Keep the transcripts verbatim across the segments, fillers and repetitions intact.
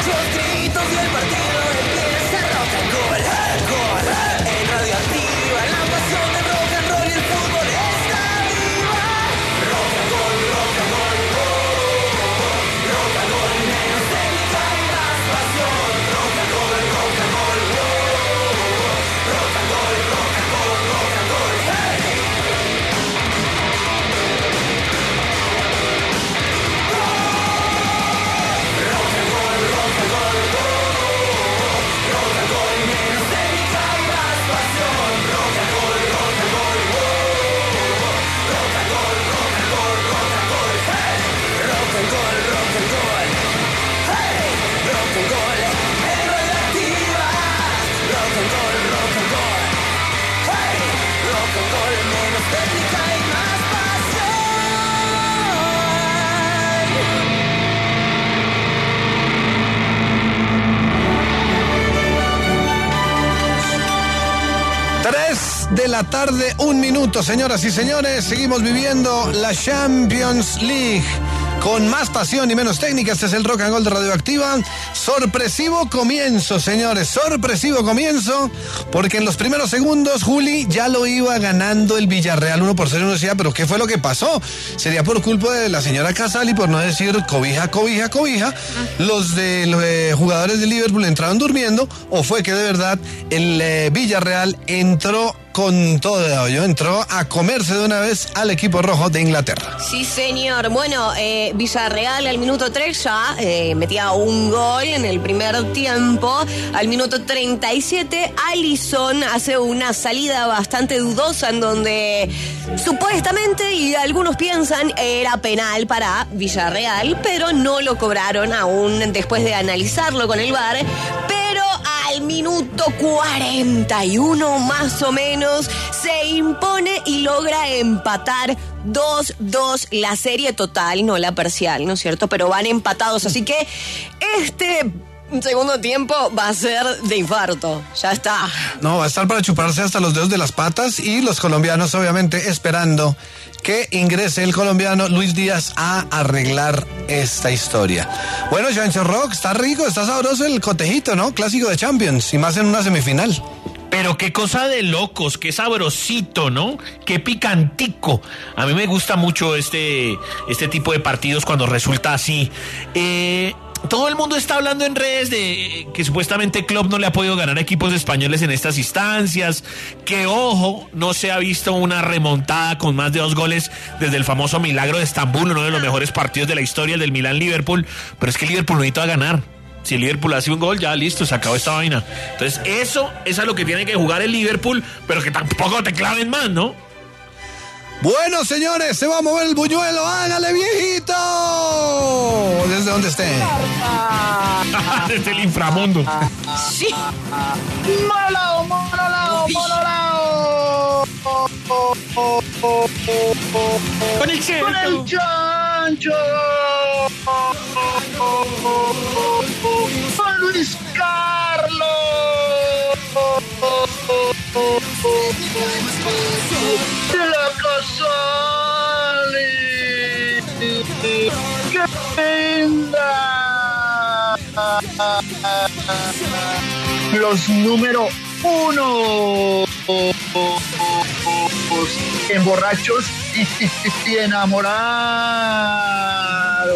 muchos gritos y el partido empieza. Rock and roll, gol, en Radioactiva, la pasión del rock and roll y el fútbol está viva. Rock and roll, rock and roll, oh, oh, oh. Rock and roll, menos técnica y más pasión. Rock and roll, rock and roll, oh, oh, oh. Rock and roll, rock and roll, rock and roll, hey. tres de la tarde, un minuto, señoras y señores. Seguimos viviendo la Champions League con más pasión y menos técnica. Este es el Rock and Roll de Radioactiva. Sorpresivo comienzo, señores, sorpresivo comienzo, porque en los primeros segundos Juli ya lo iba ganando el Villarreal uno por cero. Uno decía, pero ¿qué fue lo que pasó? ¿Sería por culpa de la señora Casali, por no decir cobija, cobija, cobija? ¿Los de los eh, jugadores de Liverpool entraron durmiendo? ¿O fue que de verdad el eh, Villarreal entró con todo ello, entró a comerse de una vez al equipo rojo de Inglaterra? Sí, señor. Bueno, eh, Villarreal al minuto tres ya eh, metía un gol en el primer tiempo. Al minuto treinta y siete, Alisson hace una salida bastante dudosa en donde supuestamente, y algunos piensan, era penal para Villarreal, pero no lo cobraron aún después de analizarlo con el V A R. Pero al minuto cuarenta y uno más o menos se impone y logra empatar dos dos la serie total, no la parcial, ¿no es cierto? Pero van empatados, así que este segundo tiempo va a ser de infarto, ya está. No, va a estar para chuparse hasta los dedos de las patas, y los colombianos obviamente esperando que ingrese el colombiano Luis Díaz a arreglar esta historia. Bueno, Chancho Rock, está rico, está sabroso el cotejito, ¿no? Clásico de Champions, y más en una semifinal. Pero qué cosa de locos, qué sabrosito, ¿no? Qué picantico. A mí me gusta mucho este, este tipo de partidos cuando resulta así. Eh... Todo el mundo está hablando en redes de que supuestamente Klopp no le ha podido ganar a equipos españoles en estas instancias, que ojo, no se ha visto una remontada con más de dos goles desde el famoso milagro de Estambul, uno de los mejores partidos de la historia, el del Milán-Liverpool, pero es que el Liverpool necesita ganar. Si el Liverpool hace un gol, ya listo, se acabó esta vaina. Entonces eso, eso es lo que tiene que jugar el Liverpool, pero que tampoco te claven más, ¿no? Bueno, señores, se va a mover el buñuelo. ¡Hágale, viejito! ¿Desde dónde esté? Desde el inframundo. Sí. ¡Monolao, monolao, monolao! Con el Chancho. ¡Con el Chancho! ¡Con Luis Carlos! ¡De la Casali! ¡Qué linda! Los número uno en borrachos y enamorados.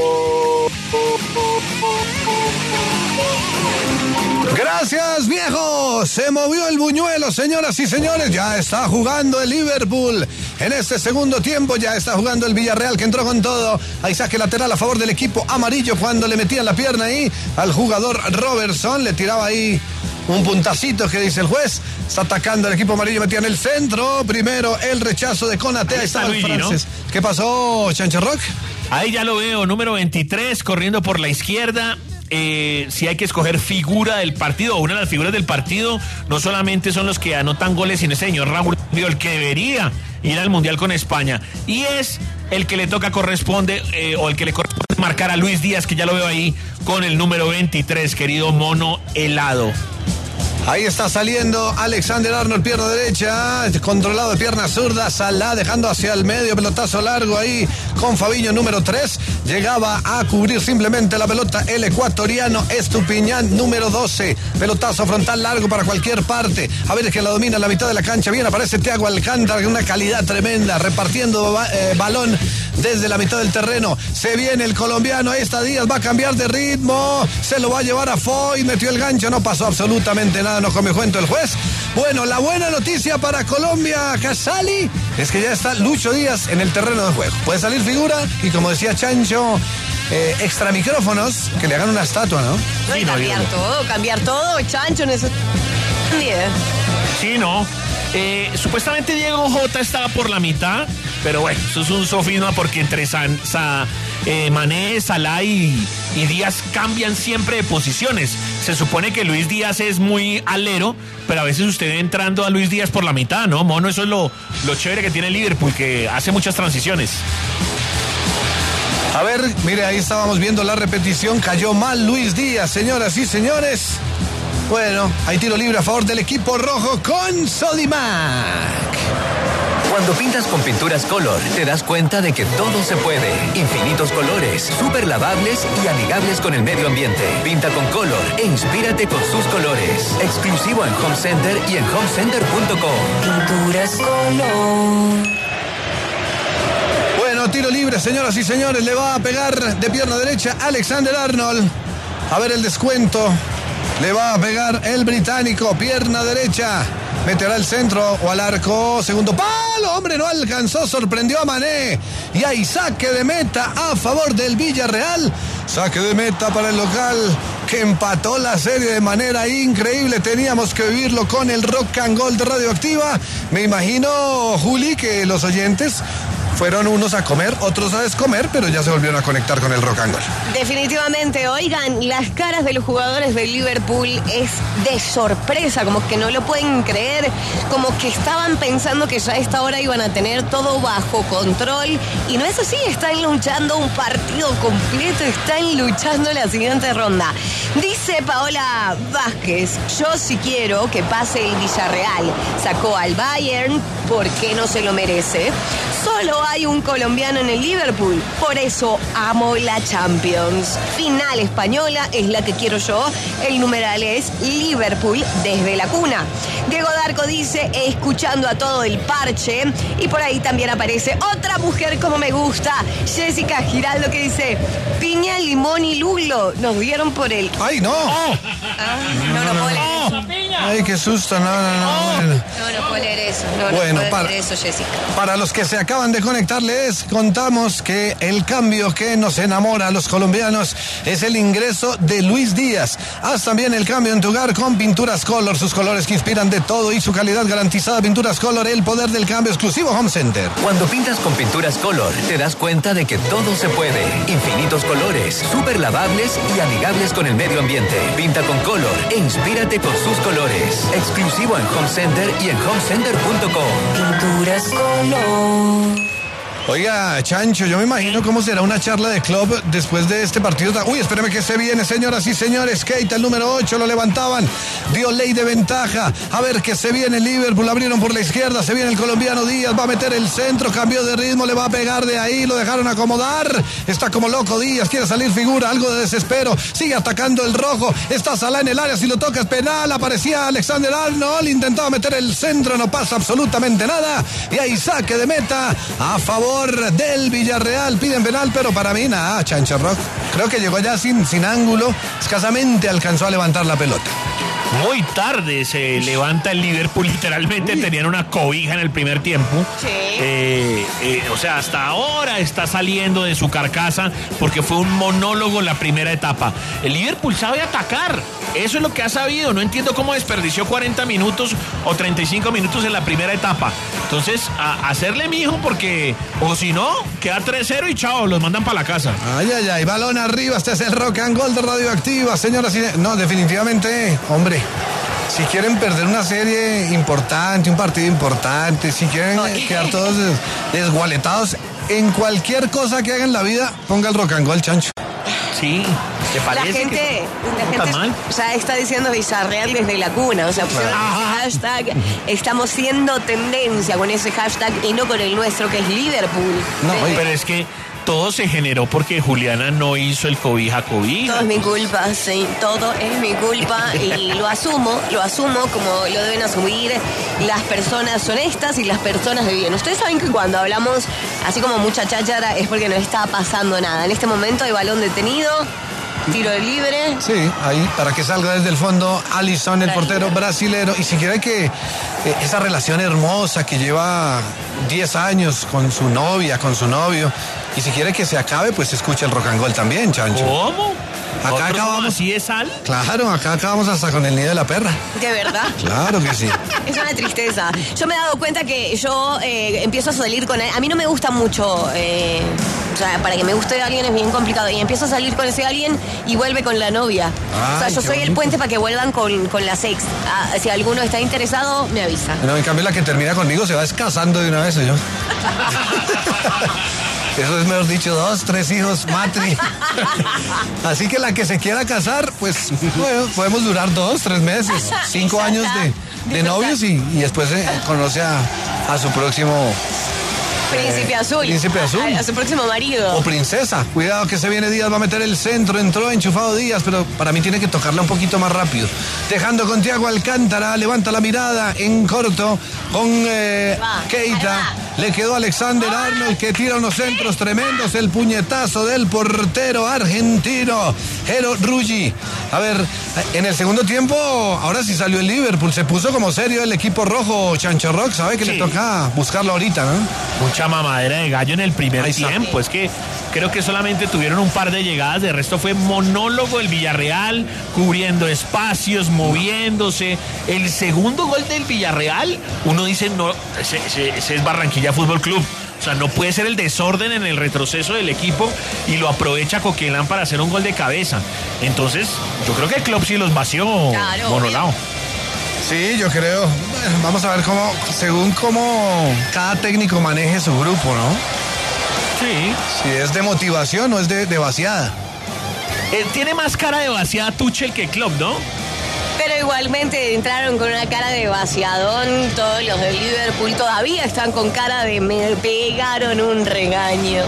Gracias, viejo. Se movió el buñuelo, señoras y señores. Ya está jugando el Liverpool. En este segundo tiempo ya está jugando el Villarreal, que entró con todo. Hay saque lateral a favor del equipo amarillo cuando le metían la pierna ahí al jugador Robertson. Le tiraba ahí un puntacito que dice el juez. Está atacando el equipo amarillo, metía en el centro. Primero el rechazo de Konaté. Ahí está el francés. ¿No? ¿Qué pasó, Chancho Rock? Ahí ya lo veo, número veintitrés, corriendo por la izquierda. Eh, si hay que escoger figura del partido, o una de las figuras del partido, no solamente son los que anotan goles, sino ese señor Raúl, el que debería ir al Mundial con España, y es el que le toca corresponde, eh, o el que le corresponde marcar a Luis Díaz, que ya lo veo ahí con el número veintitrés, querido mono helado. Ahí está saliendo Alexander Arnold, pierna derecha, controlado de pierna zurda, Salah dejando hacia el medio, pelotazo largo ahí con Fabinho número tres, llegaba a cubrir simplemente la pelota el ecuatoriano Estupiñán número doce, pelotazo frontal largo para cualquier parte, a ver es que la domina en la mitad de la cancha, bien aparece Thiago Alcántara, una calidad tremenda, repartiendo eh, balón desde la mitad del terreno, se viene el colombiano, ahí está Díaz, va a cambiar de ritmo, se lo va a llevar a Foy, metió el gancho, no pasó absolutamente nada, no come cuento el juez. Bueno, la buena noticia para Colombia, Casali, es que ya está Lucho Díaz en el terreno de juego. Puede salir figura y como decía Chancho, eh, extra micrófonos, que le hagan una estatua, ¿no? No, y Sí, no, cambiar yo- todo, cambiar todo, Chancho, en eso. Sí, no. Eh, supuestamente Diego Jota estaba por la mitad, pero bueno, eso es un sofisma porque entre San, Sa- eh, Mané, Salah y, y Díaz cambian siempre de posiciones. Se supone que Luis Díaz es muy alero, pero a veces usted ve entrando a Luis Díaz por la mitad, ¿no? Mono, eso es lo, lo chévere que tiene el Liverpool, que hace muchas transiciones. A ver, mire, ahí estábamos viendo la repetición, cayó mal Luis Díaz, señoras y señores. Bueno, hay tiro libre a favor del equipo rojo con Sodimac. Cuando pintas con pinturas Color, te das cuenta de que todo se puede. Infinitos colores, súper lavables y amigables con el medio ambiente. Pinta con Color e inspírate con sus colores. Exclusivo en Home Center y en home center punto com. Pinturas Color. Bueno, tiro libre, señoras y señores, le va a pegar de pierna derecha Alexander Arnold. A ver el descuento. Le va a pegar el británico, pierna derecha. Meterá el centro o al arco. Segundo palo, hombre, no alcanzó, sorprendió a Mané. Y hay saque de meta a favor del Villarreal. Saque de meta para el local que empató la serie de manera increíble. Teníamos que vivirlo con el Rock and Gold de Radioactiva. Me imagino, Juli, que los oyentes fueron unos a comer, otros a descomer, pero ya se volvieron a conectar con el Rock and Gold. Definitivamente, oigan, las caras de los jugadores de Liverpool es de sorpresa, como que no lo pueden creer, como que estaban pensando que ya a esta hora iban a tener todo bajo control, y no es así, están luchando un partido completo, están luchando la siguiente ronda. Dice Paola Vázquez, yo sí quiero que pase el Villarreal, sacó al Bayern, porque no se lo merece. Solo hay un colombiano en el Liverpool, por eso amo la Champions. Final española es la que quiero yo, el numeral es Liverpool desde la cuna. Diego Darko dice, escuchando a todo el parche, y por ahí también aparece otra mujer como me gusta, Jessica Giraldo, que dice, piña, limón y lulo, nos dieron por el... ¡Ay, no! Ah, no, no puedo leer eso. ¡Ay, qué susto! No, no, no. Bueno. No, no puedo leer eso. No, Bueno, no puedo para- leer eso, Jessica. Para los que se acaban de conectar, les contamos que el cambio que nos enamora a los colombianos es el ingreso de Luis Díaz. Haz también el cambio en tu hogar con Pinturas Color, sus colores que inspiran de todo y su calidad garantizada. Pinturas Color, el poder del cambio, exclusivo Home Center. Cuando pintas con pinturas Color, te das cuenta de que todo se puede. Infinitos colores, súper lavables y amigables con el medio ambiente. Pinta con Color e inspírate con sus colores. Exclusivo en Home Center y en home center punto com. Pinturas Color. Oiga, Chancho, yo me imagino cómo será una charla de club después de este partido. Uy, espérame que se viene, señoras y señores. Keita, el número ocho, lo levantaban. Dio ley de ventaja. A ver que se viene Liverpool. Abrieron por la izquierda. Se viene el colombiano Díaz. Va a meter el centro. Cambió de ritmo. Le va a pegar de ahí. Lo dejaron acomodar. Está como loco Díaz. Quiere salir figura. Algo de desespero. Sigue atacando el rojo. Está Salah en el área. Si lo toca es penal. Aparecía Alexander Arnold. Intentaba meter el centro. No pasa absolutamente nada. Y hay saque de meta a favor del Villarreal. Piden penal, pero para mí nada, Chancho Rock. Creo que llegó ya sin, sin ángulo. Escasamente alcanzó a levantar la pelota. Muy tarde se levanta el Liverpool, literalmente tenían una cobija en el primer tiempo. Sí. Eh, eh, o sea, hasta ahora está saliendo de su carcasa porque fue un monólogo la primera etapa. El Liverpool sabe atacar, eso es lo que ha sabido. No entiendo cómo desperdició cuarenta minutos o treinta y cinco minutos en la primera etapa. Entonces, a hacerle mijo porque, o si no, queda tres cero y chao, los mandan para la casa. Ay, ay, ay, balón arriba. Este es el Rock and Gold de Radioactiva, señoras y... No, definitivamente, hombre. Si quieren perder una serie importante, un partido importante, si quieren Oye. quedar todos des- desgualetados, en cualquier cosa que hagan en la vida, ponga el Rock and Gold, Chancho. Sí, ¿te parece? La gente, que la tan gente mal? ya está diciendo Villarreal desde la cuna. O sea, pusieron ese hashtag. Estamos siendo tendencia con ese hashtag y no con el nuestro, que es Liverpool. No, Desde- Pero es que todo se generó porque Juliana no hizo el cobija cobija. Todo es mi culpa, sí, todo es mi culpa y lo asumo, lo asumo como lo deben asumir las personas honestas y las personas de bien. Ustedes saben que cuando hablamos así como mucha cháchara es porque no está pasando nada. En este momento hay balón detenido, tiro libre. Sí, ahí, para que salga desde el fondo Alisson, el portero brasilero. Y si quiere que eh, esa relación hermosa que lleva diez años con su novia, con su novio, y si quiere que se acabe, pues escucha el Rock and Roll también, Chancho. ¿Cómo? Acá ¿Otros acabamos- así de sal? Claro, acá acabamos hasta con el nido de la perra. De verdad. Claro que sí. Es una tristeza. Yo me he dado cuenta que yo eh, empiezo a salir con él. A mí no me gusta mucho. eh, o sea, para que me guste alguien es bien complicado. Y empiezo a salir con ese alguien y vuelve con la novia. o sea, Ay, yo qué soy el bonito. puente para que vuelvan con, con las ex. Ah, si alguno está interesado, me avisa. No, en cambio la que termina conmigo se va descasando de una vez, yo. Eso es, mejor dicho, dos, tres hijos, matri. Así que la que se quiera casar, pues bueno, podemos durar dos, tres meses, cinco Ya años está. de, de novios y, y después eh, conoce a, a su próximo Príncipe Azul. Príncipe Azul. A, a su próximo marido. o princesa. Cuidado que se viene Díaz, va a meter el centro, entró enchufado Díaz, pero para mí tiene que tocarla un poquito más rápido. Dejando con Thiago Alcántara, levanta la mirada en corto con eh, Va, Keita. ahí Le quedó Alexander Arnold que tira unos centros tremendos, el puñetazo del portero argentino, Jero Ruggi. A ver, en el segundo tiempo, ahora sí salió el Liverpool, se puso como serio el equipo rojo, Chancho Rock, sabe que Sí. le toca buscarlo ahorita, ¿no? Mucha mamadera de gallo en el primer Ahí está. tiempo. Es que creo que solamente tuvieron un par de llegadas. De resto fue monólogo el Villarreal, cubriendo espacios, moviéndose. El segundo gol del Villarreal, uno dice, no, ese, ese- ese es Barranquilla Fútbol Club. O sea, no puede ser el desorden en el retroceso del equipo y lo aprovecha Coquelán para hacer un gol de cabeza. Entonces, yo creo que Klopp sí los vació Claro, monolao. Sí, yo creo. Bueno, vamos a ver cómo, según cómo cada técnico maneje su grupo, ¿no? Sí. Si es de motivación o es de, de vaciada. Eh, tiene más cara de vaciada Tuchel que Klopp, ¿no? Pero igualmente entraron con una cara de vaciadón. Todos los de Liverpool todavía están con cara de me pegaron un regaño.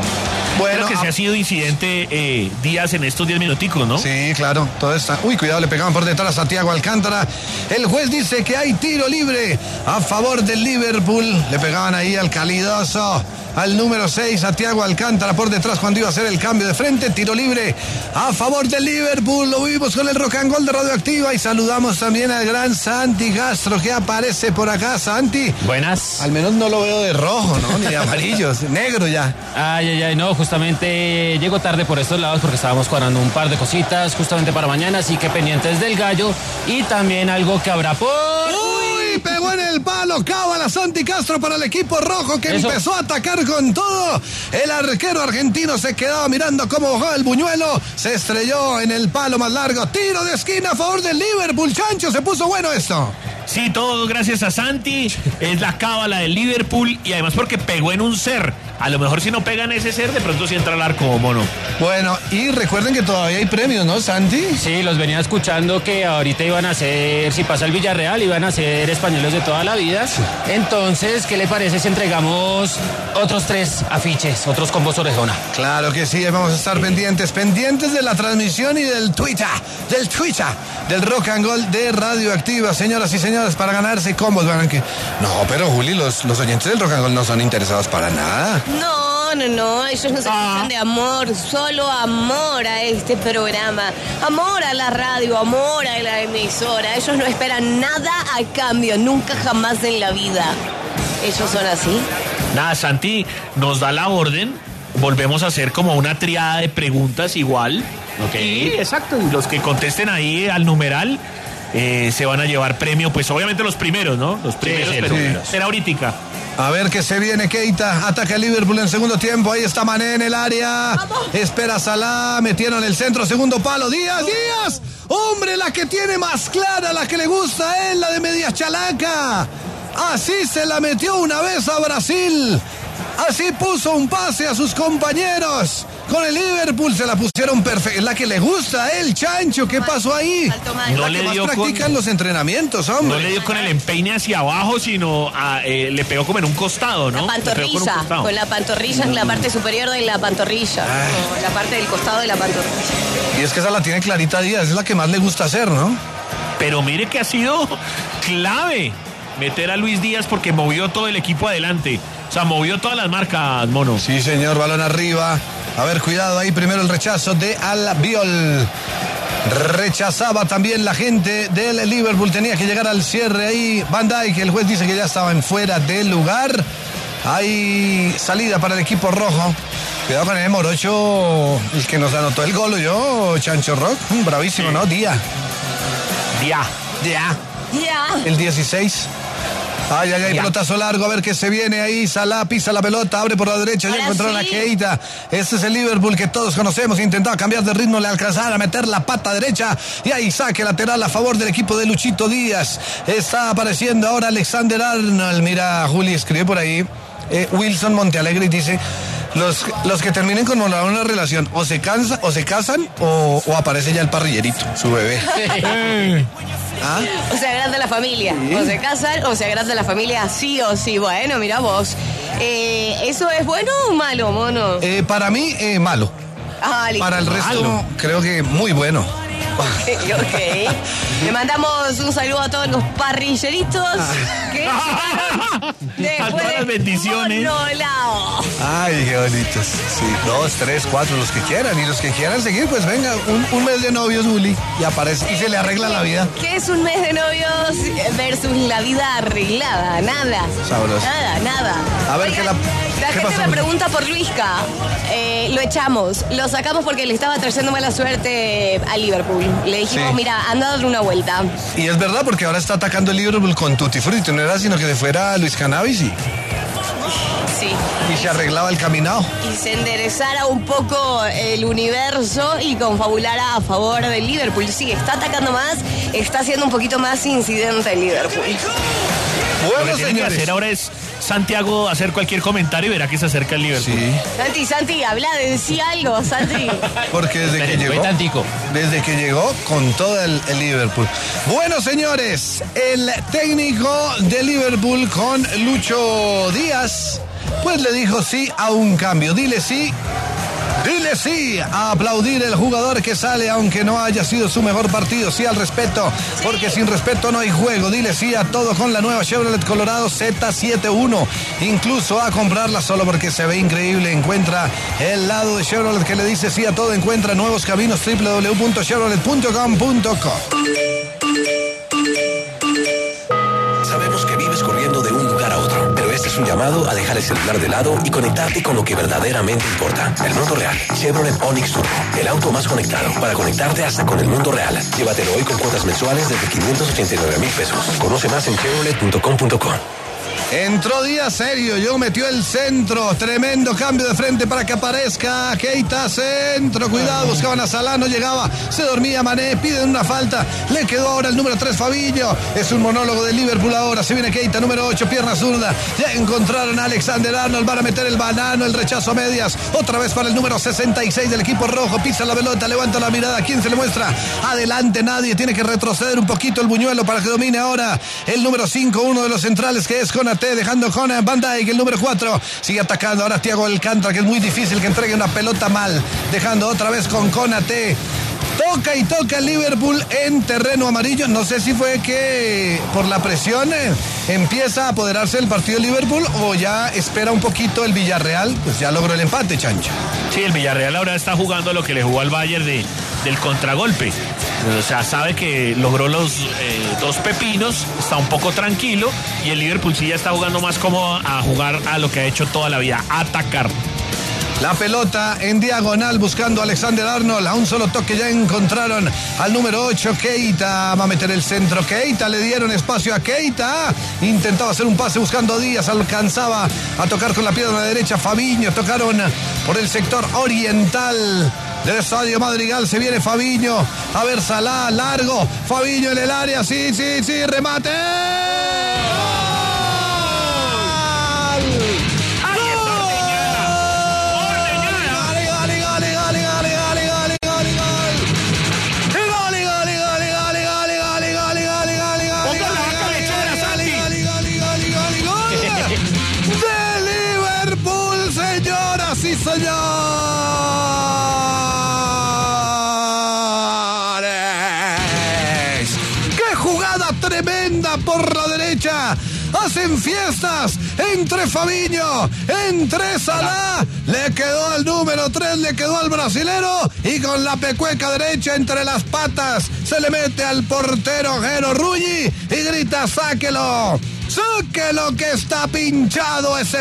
Bueno, Creo que a- se ha sido incidente eh, Díaz en estos diez minuticos, ¿no? sí, claro, todo está. Uy, cuidado, le pegaban por detrás a Thiago Alcántara. El juez dice que hay tiro libre a favor del Liverpool. Le pegaban ahí al calidoso, al número seis, a Thiago Alcántara por detrás cuando iba a hacer el cambio de frente. Tiro libre a favor del Liverpool. Lo vimos con el Rock and Roll de Radioactiva y saludamos también al gran Santi Castro que aparece por acá. Santi, Buenas. al menos no lo veo de rojo, ¿no? Ni de amarillo, es negro ya. Ay, ay, ay, no, justamente llego tarde por estos lados porque estábamos cuadrando un par de cositas justamente para mañana, así que pendientes del gallo y también algo que habrá por... Uy, pegó en el palo, cábala Santi Castro para el equipo rojo que Eso. empezó a atacar con todo. El arquero argentino se quedaba mirando cómo bajaba el buñuelo, se estrelló en el palo más largo. Tiro de esquina a favor del Liverpool, Chancho, se puso bueno esto. Sí, todo gracias a Santi. Es la cábala del Liverpool y además porque pegó en un ser. A lo mejor si no pega en ese ser, de pronto sí entra al arco, ¿o no? Bueno, y recuerden que todavía hay premios, ¿no, Santi? Sí, los venía escuchando que ahorita iban a ser, si pasa el Villarreal, iban a ser españoles de toda la vida. Entonces, ¿qué le parece si entregamos otros tres afiches, otros combos orejona? Claro que sí, vamos a estar pendientes, pendientes de la transmisión y del Twitter, del Twitter, del Rock and Roll de Radioactiva, señoras y señores, para ganarse combos. Van que... No, pero Juli, los, los oyentes del Rock and Roll no son interesados para nada. No, no, no, ellos no se Ah. escuchan de amor, solo amor a este programa, amor a la radio, amor a la emisora. Ellos no esperan nada a cambio, nunca jamás en la vida. Ellos son así. Nada, Santi nos da la orden. Volvemos a hacer como una triada de preguntas igual. Ok. Y exacto, y los que contesten ahí al numeral eh, se van a llevar premio. Pues obviamente los primeros, ¿no? Los primeros, sí, pero sí. será ahorita. A ver qué se viene, Keita. Ataca el Liverpool en segundo tiempo. Ahí está Mané en el área. Vamos. Espera Salah. Metieron el centro, segundo palo. Díaz, Díaz. Hombre, la que tiene más clara, la que le gusta a él, la de media chalaca. Así se la metió una vez a Brasil. Así puso un pase a sus compañeros. con el Liverpool, se la pusieron perfecta, es la que le gusta a él, Chancho, ¿qué pasó ahí? No la le que más dio practican con- los entrenamientos, hombre. No le dio con el empeine hacia abajo, sino a, eh, le pegó como en un costado, ¿no? La Le pegó con un pantorrilla, costado. con la pantorrilla en la parte superior de la pantorrilla, o la parte del costado de la pantorrilla. Y es que esa la tiene Clarita Díaz, es la que más le gusta hacer, ¿no? Pero mire que ha sido clave meter a Luis Díaz porque movió todo el equipo adelante. O sea, movió todas las marcas, mono. Sí, señor, balón arriba. A ver, cuidado ahí, primero el rechazo de Albiol. Rechazaba también la gente del Liverpool, tenía que llegar al cierre ahí. Van Dijk, el juez dice que ya estaba en fuera del lugar. Hay salida para el equipo rojo. Cuidado con el morocho, el que nos anotó el gol, yo, Chancho Rock. Mm, bravísimo, ¿no? Día. Ya. Día. Ya. El dieciséis. Ay, ay, ay, Ya. pelotazo largo, a ver qué se viene ahí. Salah pisa la pelota, abre por la derecha, ya Ahora encontraron sí. a Keita. Este es el Liverpool que todos conocemos. Intentaba cambiar de ritmo, le alcanzaba a meter la pata derecha. Y ahí saque lateral a favor del equipo de Luchito Díaz. Está apareciendo ahora Alexander Arnold. Mira, Juli escribe por ahí. Eh, Wilson Montealegre dice: los, los que terminen con una, una relación o se cansa, o se casan o, o aparece ya el parrillerito, su bebé. ¿Ah? O se agranda la familia, o se casan o se agranda la familia sí o sí. Bueno, mira vos. Eh, ¿Eso es bueno o malo, mono? Eh, para mí, eh, malo. Ah, listo. Para el resto, Malo. creo que muy bueno. Ok. Le mandamos un saludo a todos los parrilleritos que llegaron después A todas de las bendiciones. Monolao. Ay, qué bonitos. Sí, dos, tres, cuatro, los que quieran. Y los que quieran seguir, pues venga, un, un mes de novios, Juli, y aparece y se le arregla la vida. ¿Qué es un mes de novios versus la vida arreglada? Nada. Sabroso. Nada, nada. A ver, ¿qué la- La qué gente pasó? me pregunta por Luisca. Eh, lo echamos. Lo sacamos porque le estaba trayendo mala suerte a Liverpool. Le dijimos, Sí. mira, anda a dar una vuelta. Y es verdad, porque ahora está atacando el Liverpool con Tutti Frutti. No era sino que se fuera Luis Cannabis y, Sí. y se arreglaba el caminado. Y se enderezara un poco el universo y confabulara a favor del Liverpool. Sí, está atacando más, está haciendo un poquito más incidente el Liverpool. Lo Bueno, que tiene que señores. hacer ahora es Santiago hacer cualquier comentario y verá que se acerca el Liverpool. Sí, Santi, Santi, habla, decí algo, Santi. porque desde que Espere, llegó. voy tantico. Desde que llegó con todo el, el Liverpool. Bueno, señores, el técnico de Liverpool con Lucho Díaz, pues le dijo sí a un cambio. Dile sí. Dile sí a aplaudir el jugador que sale aunque no haya sido su mejor partido. Sí al respeto, porque sin respeto no hay juego. Dile sí a todo con la nueva Chevrolet Colorado Z setenta y uno. Incluso a comprarla solo porque se ve increíble. Encuentra el lado de Chevrolet que le dice sí a todo. Encuentra nuevos caminos doble u doble u doble u punto chevrolet punto com punto co. Sabemos que vives corriendo de un lugar a otro, pero este es un llamado a dejar el celular de lado y conectarte con lo que verdaderamente importa. El mundo real. Chevrolet Onix Turbo, el auto más conectado para conectarte hasta con el mundo real. Llévatelo hoy con cuotas mensuales desde quinientos ochenta y nueve mil pesos. Conoce más en chevrolet punto com punto co. Entró Díaz serio, yo metió el centro, tremendo cambio de frente para que aparezca Keita, centro, cuidado, buscaban a Salah, no llegaba, se dormía Mané, piden una falta, le quedó ahora el número tres Fabinho, es un monólogo de Liverpool ahora, se viene Keita, número ocho, pierna zurda, ya encontraron a Alexander Arnold, van a meter el banano, el rechazo a medias, otra vez para el número sesenta y seis del equipo rojo, pisa la pelota, levanta la mirada, ¿quién se le muestra? Adelante nadie, tiene que retroceder un poquito el buñuelo para que domine ahora el número cinco, uno de los centrales que es Konaté, dejando con Van Dijk, el número cuatro, sigue atacando ahora Thiago Alcántara, que es muy difícil que entregue una pelota mal, dejando otra vez con Konaté. Toca y toca el Liverpool en terreno amarillo. No sé si fue que por la presión eh, empieza a apoderarse del partido de Liverpool o ya espera un poquito el Villarreal, pues ya logró el empate, Chancho. Sí, el Villarreal ahora está jugando lo que le jugó al Bayern de, del contragolpe. O sea, sabe que logró los eh, dos pepinos, está un poco tranquilo y el Liverpool sí ya está jugando más como a jugar a lo que ha hecho toda la vida, atacar. La pelota en diagonal buscando a Alexander Arnold. A un solo toque ya encontraron al número ocho, Keita. Va a meter el centro. Keita, le dieron espacio a Keita. Intentaba hacer un pase buscando a Díaz. Alcanzaba a tocar con la pierna derecha Fabinho. Tocaron por el sector oriental del Estadio Madrigal. Se viene Fabinho. A ver, Salah, largo. Fabinho en el área. Sí, sí, sí. Remate. juega por la derecha. Hacen fiestas entre Fabinho, entre Salah. Le quedó al número tres, le quedó al brasilero. Y con la pecueca derecha entre las patas se le mete al portero Geno Ruggi y grita: ¡sáquelo! ¡Sáquelo que está pinchado ese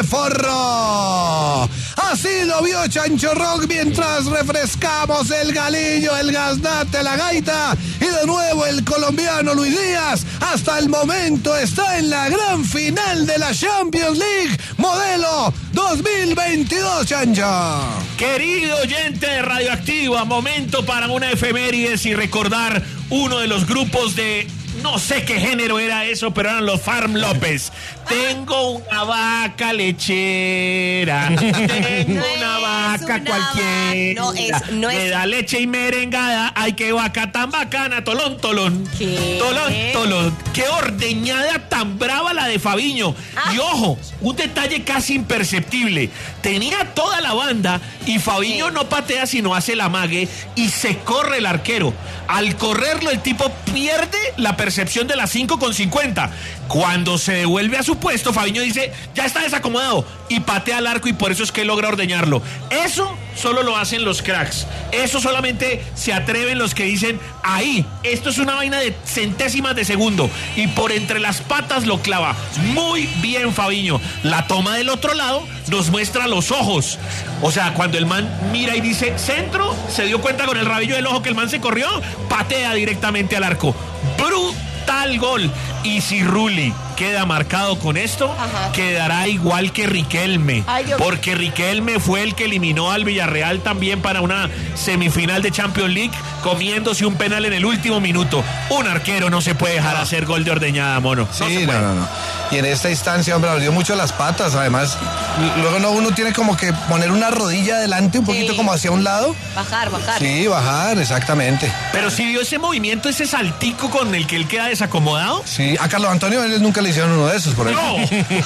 forro! Así lo vio Chancho Rock mientras refrescamos el galillo, el gaznate, la gaita. Y de nuevo el colombiano Luis Díaz hasta el momento está en la gran final de la Champions League modelo dos mil veintidós, Chancho. Querido oyente de Radioactiva, momento para una efemérides y recordar uno de los grupos de... No sé qué género era eso, pero eran los Farm López. Tengo una vaca lechera. Tengo No una es vaca una cualquiera. va- no es- no Me es- da leche y merengada. Ay, qué vaca tan bacana. Tolón, tolón. ¿Qué? Tolón, tolón. Qué ordeñada tan brava la de Fabinho. Ah. Y ojo, un detalle casi imperceptible. Tenía toda la banda y Fabinho Sí. no patea sino hace la mague y se corre el arquero. Al correrlo el tipo pierde la percepción de las cinco con cincuenta. Cuando se devuelve a su puesto, Fabinho dice: ya está desacomodado, y patea al arco, y por eso es que logra ordeñarlo. Eso solo lo hacen los cracks. Eso solamente se atreven los que dicen: ahí, esto es una vaina de centésimas de segundo, y por entre las patas lo clava. Muy bien, Fabinho. La toma del otro lado nos muestra los ojos. O sea, cuando el man mira y dice centro, se dio cuenta con el rabillo del ojo que el man se corrió, patea directamente al arco. Brutal gol. Y si Rulli queda marcado con esto, Ajá. quedará igual que Riquelme. Ay, Dios. Porque Riquelme fue el que eliminó al Villarreal también para una semifinal de Champions League, comiéndose un penal en el último minuto. Un arquero no se puede dejar hacer gol de ordeñada, mono. No Sí, se no, puede. no, no. Y en esta instancia, hombre, abrió mucho las patas. Además, luego no, uno tiene como que poner una rodilla adelante, un poquito Sí. como hacia un lado. Bajar, bajar. Sí, bajar, exactamente. Pero si vio ese movimiento, ese saltico con el que él queda desacomodado. Sí, a Carlos Antonio Vélez nunca le hicieron uno de esos, por ejemplo. No.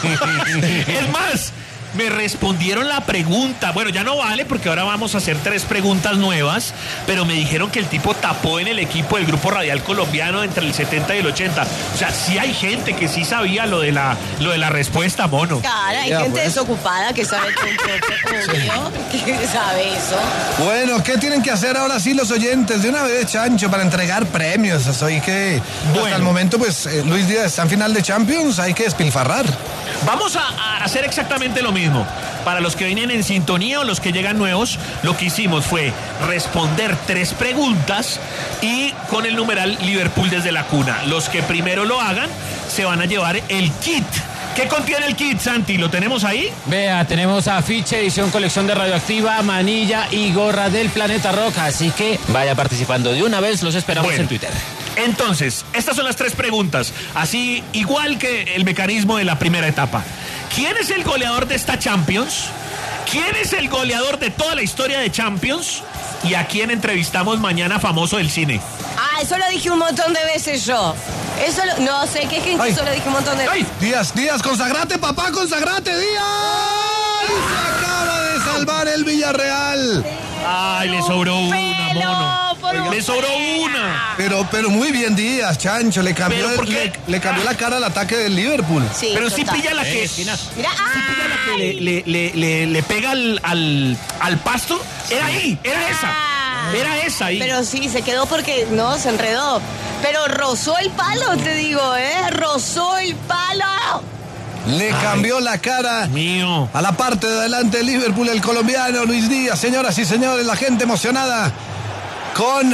Es más, me respondieron la pregunta. Bueno, ya no vale porque ahora vamos a hacer tres preguntas nuevas, pero me dijeron que el tipo tapó en el equipo del Grupo Radial Colombiano entre el setenta y el ochenta. O sea, sí hay gente que sí sabía lo de la, lo de la respuesta, mono. Cara, hay Ya, gente pues. desocupada que sabe todo un poco, obvio, que sabe eso. Bueno, ¿qué tienen que hacer ahora sí los oyentes? De una vez, Chancho, para entregar premios. Soy que Bueno. hasta el momento, pues, eh, Luis Díaz está en final de Champions, hay que despilfarrar. Vamos a, a hacer exactamente lo mismo. Para los que vienen en sintonía o los que llegan nuevos, lo que hicimos fue responder tres preguntas y con el numeral Liverpool desde la cuna. Los que primero lo hagan se van a llevar el kit. ¿Qué contiene el kit, Santi? ¿Lo tenemos ahí? Vea, tenemos afiche, edición, colección de Radioactiva, manilla y gorra del Planeta Rock. Así que vaya participando de una vez, los esperamos Bueno. en Twitter. Entonces, estas son las tres preguntas, así igual que el mecanismo de la primera etapa. ¿Quién es el goleador de esta Champions? ¿Quién es el goleador de toda la historia de Champions? ¿Y a quién entrevistamos mañana, famoso del cine? Ah, eso lo dije un montón de veces yo. Eso lo, no sé, ¿qué es que Ay. eso lo dije un montón de ¡Ay! veces? Díaz, Díaz, consagrate, papá, consagrate, Díaz. Se acaba de salvar el Villarreal. ¡Ay, le sobró una, Pelo, mono! por un ¡Le sobró pelo. una! Pero, pero muy bien Díaz, Chancho, le cambió, ¿Pero por qué? le, le cambió la cara al ataque del Liverpool. Sí, Pero sí total. pilla la que... esquina. Mira, Sí pilla la que ¡ay! le, le, le, le- le pega al, al, al pasto. Era ahí, era esa. Ah. Era esa ahí. Pero sí, se quedó porque no, se enredó. Pero rozó el palo, te digo, ¿eh? Rozó el palo. Le cambió la cara Mío. a la parte de adelante del Liverpool, el colombiano Luis Díaz. Señoras y señores, la gente emocionada con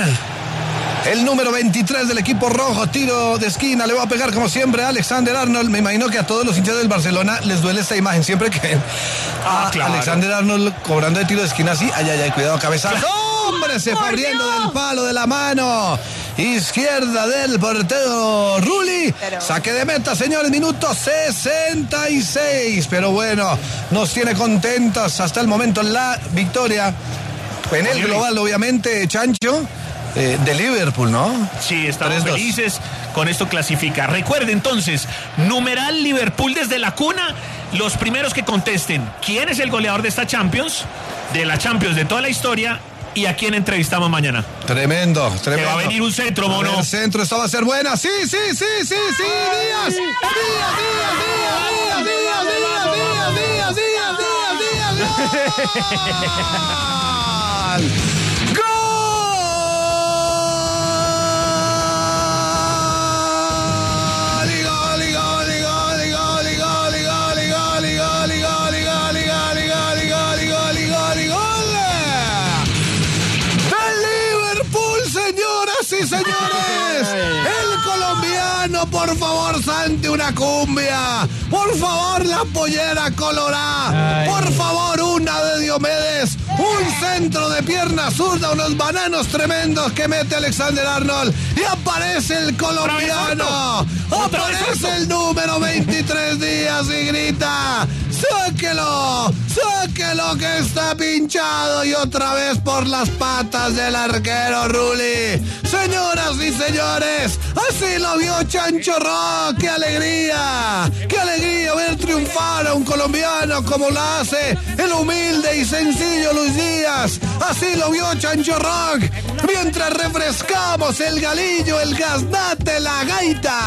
el número veintitrés del equipo rojo. Tiro de esquina, le va a pegar como siempre a Alexander Arnold. Me imagino que a todos los hinchas del Barcelona les duele esta imagen siempre que Ah, a claro. Alexander Arnold cobrando de tiro de esquina así. Ay, ay, ay, cuidado, cabezazo. ¡Hombre! Se fue ¡Por abriendo Dios! del palo de la mano izquierda del portero Rulli. Pero- Saque de meta, señores, minuto sesenta y seis. Pero bueno, nos tiene contentos hasta el momento la victoria en el global, obviamente, Chancho, eh, de Liverpool, ¿no? Sí, estamos tres dos. felices. Con esto clasifica. Recuerde entonces, numeral Liverpool desde la cuna. Los primeros que contesten quién es el goleador de esta Champions, de la Champions de toda la historia, ¿Y a quién entrevistamos mañana? Tremendo, tremendo. Que va a venir un centro, mono. El centro, esta va a ser buena. Sí, sí, sí, sí, sí. Díaz. Díaz, Díaz, Díaz, Díaz, Díaz, Díaz, Díaz, Díaz, Díaz, Díaz, Díaz. ¡Gol! Señores, el colombiano, por favor, Santi, una cumbia, por favor, la pollera colorada, Ay. por favor, una de Diomedes, un centro de pierna zurda, unos bananos tremendos que mete Alexander Arnold y aparece el colombiano, aparece el número veintitrés Díaz y grita: ¡sáquelo! ¡Sáquelo que está pinchado! Y otra vez por las patas del arquero Rulli. Señoras y señores, así lo vio Chancho Rock. ¡Qué alegría! ¡Qué alegría ver triunfar a un colombiano como lo hace el humilde y sencillo Luis Díaz! Así lo vio Chancho Rock mientras refrescamos el galillo, el gaznate, la gaita.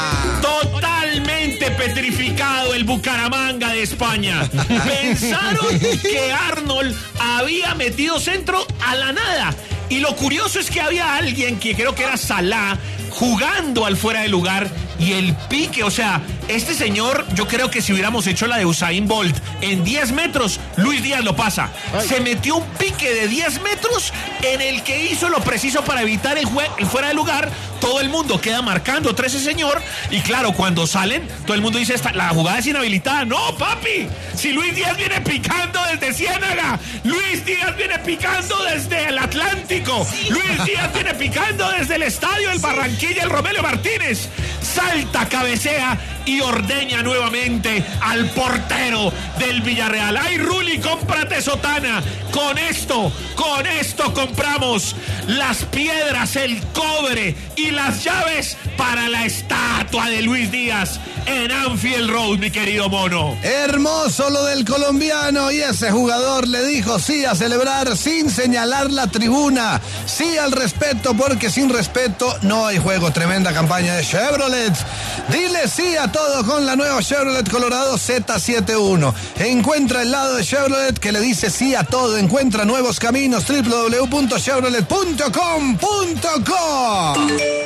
Totalmente petrificado el Bucaramanga de España. Pensaron que Arnold había metido centro a la nada. Y lo curioso es que había alguien que creo que era Salah jugando al fuera de lugar y el pique, o sea, este señor, yo creo que si hubiéramos hecho la de Usain Bolt en diez metros, Luis Díaz lo pasa. Ay. Se metió un pique de diez metros en el que hizo lo preciso para evitar el, jue- el fuera de lugar. Todo el mundo queda marcando tras ese señor y claro, cuando salen, todo el mundo dice, esta, la jugada es inhabilitada. No, papi, si Luis Díaz viene picando desde Ciénaga, Luis Díaz viene picando desde el Atlántico, Luis Díaz viene picando desde el estadio del Barranquilla, el Romelio Martínez. Salta, cabecea y ordeña nuevamente al portero del Villarreal. ¡Ay, Rulli, cómprate sotana! Con esto, con esto compramos las piedras, el cobre y las llaves para la estatua de Luis Díaz en Anfield Road, mi querido mono. Hermoso lo del colombiano, y ese jugador le dijo sí a celebrar sin señalar la tribuna, sí al respeto, porque sin respeto no hay juego. Tremenda campaña de Chevrolet. Dile sí a todo con la nueva Chevrolet Colorado Z setenta y uno. Encuentra el lado de Chevrolet que le dice sí a todo. Encuentra nuevos caminos. doble u doble u doble u punto chevrolet punto com punto co.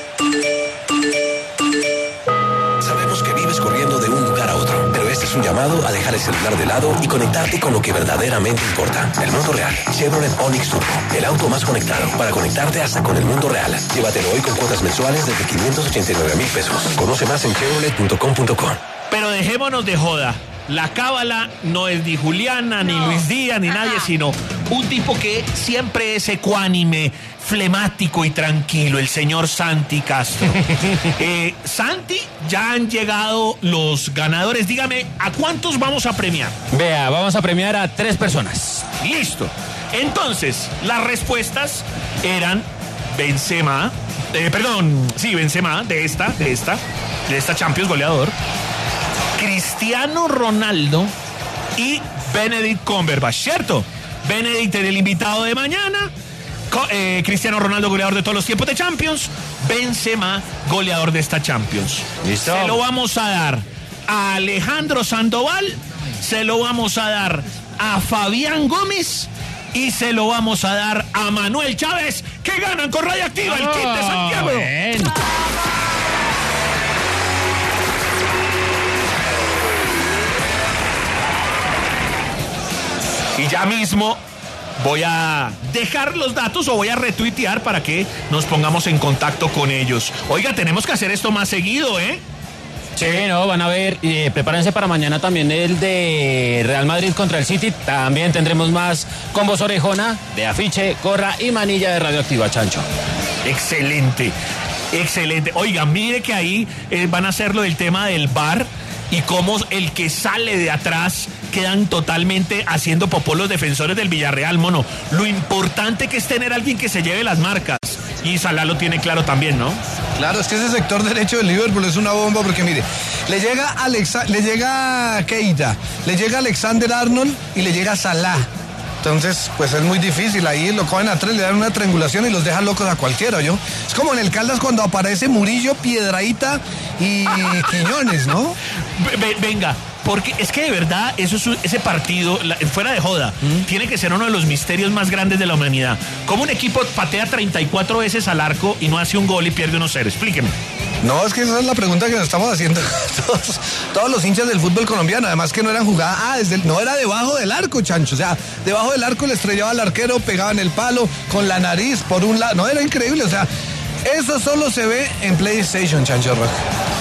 Sabemos que vives corriendo de un lugar a otro, pero este es un llamado a dejar el celular de lado y conectarte con lo que verdaderamente importa, el mundo real. Chevrolet Onix Turbo, el auto más conectado para conectarte hasta con el mundo real. Llévatelo hoy con cuotas mensuales desde quinientos ochenta y nueve mil pesos. Conoce más en chevrolet punto com punto co. Pero dejémonos de joda. La cábala no es ni Juliana, ni Luis Díaz, ni nadie, sino un tipo que siempre es ecuánime, flemático y tranquilo, el señor Santi Castro. eh, Santi, ya han llegado los ganadores. Dígame, ¿a cuántos vamos a premiar? Vea, vamos a premiar a tres personas. Listo. Entonces, las respuestas eran Benzema, eh, perdón, sí, Benzema, de esta, de esta, de esta Champions goleador, Cristiano Ronaldo y Benedict Cumberbatch, ¿cierto? Benedict el invitado de mañana, eh, Cristiano Ronaldo goleador de todos los tiempos de Champions, Benzema goleador de esta Champions. ¿Listo? Se lo vamos a dar a Alejandro Sandoval, se lo vamos a dar a Fabián Gómez y se lo vamos a dar a Manuel Chávez, que ganan con Radioactiva, oh, el kit de Santiago. Bien. Y ya mismo voy a dejar los datos o voy a retuitear para que nos pongamos en contacto con ellos. Oiga, tenemos que hacer esto más seguido, ¿eh? Sí, no, van a ver, eh, prepárense para mañana también el de Real Madrid contra el City. También tendremos más combos orejona de afiche, gorra y manilla de Radioactiva, Chancho. Excelente, excelente. Oiga, mire que ahí eh, van a hacer lo del tema del V A R y cómo el que sale de atrás quedan totalmente haciendo popó los defensores del Villarreal, mono. Lo importante que es tener a alguien que se lleve las marcas. Y Salah lo tiene claro también, ¿no? Claro, es que ese sector derecho del Liverpool es una bomba porque, mire, le llega Alexa, le llega Keita, le llega Alexander Arnold y le llega Salah. Entonces, pues es muy difícil. Ahí lo cogen a tres, le dan una triangulación y los dejan locos a cualquiera, ¿yo? Es como en el Caldas cuando aparece Murillo, Piedrahíta y Quiñones, ¿no? V- venga, porque es que de verdad eso es un- ese partido, la- fuera de joda, ¿Mm? tiene que ser uno de los misterios más grandes de la humanidad. ¿Cómo un equipo patea treinta y cuatro veces al arco y no hace un gol y pierde uno cero? Explíqueme. No, es que esa es la pregunta que nos estamos haciendo todos, todos los hinchas del fútbol colombiano. Además que no eran jugadas, ah, desde el- no era debajo del arco, Chancho. O sea, debajo del arco le estrellaba al arquero, pegaba en el palo, con la nariz por un lado. No, era increíble. O sea, eso solo se ve en PlayStation, Chancho Rock.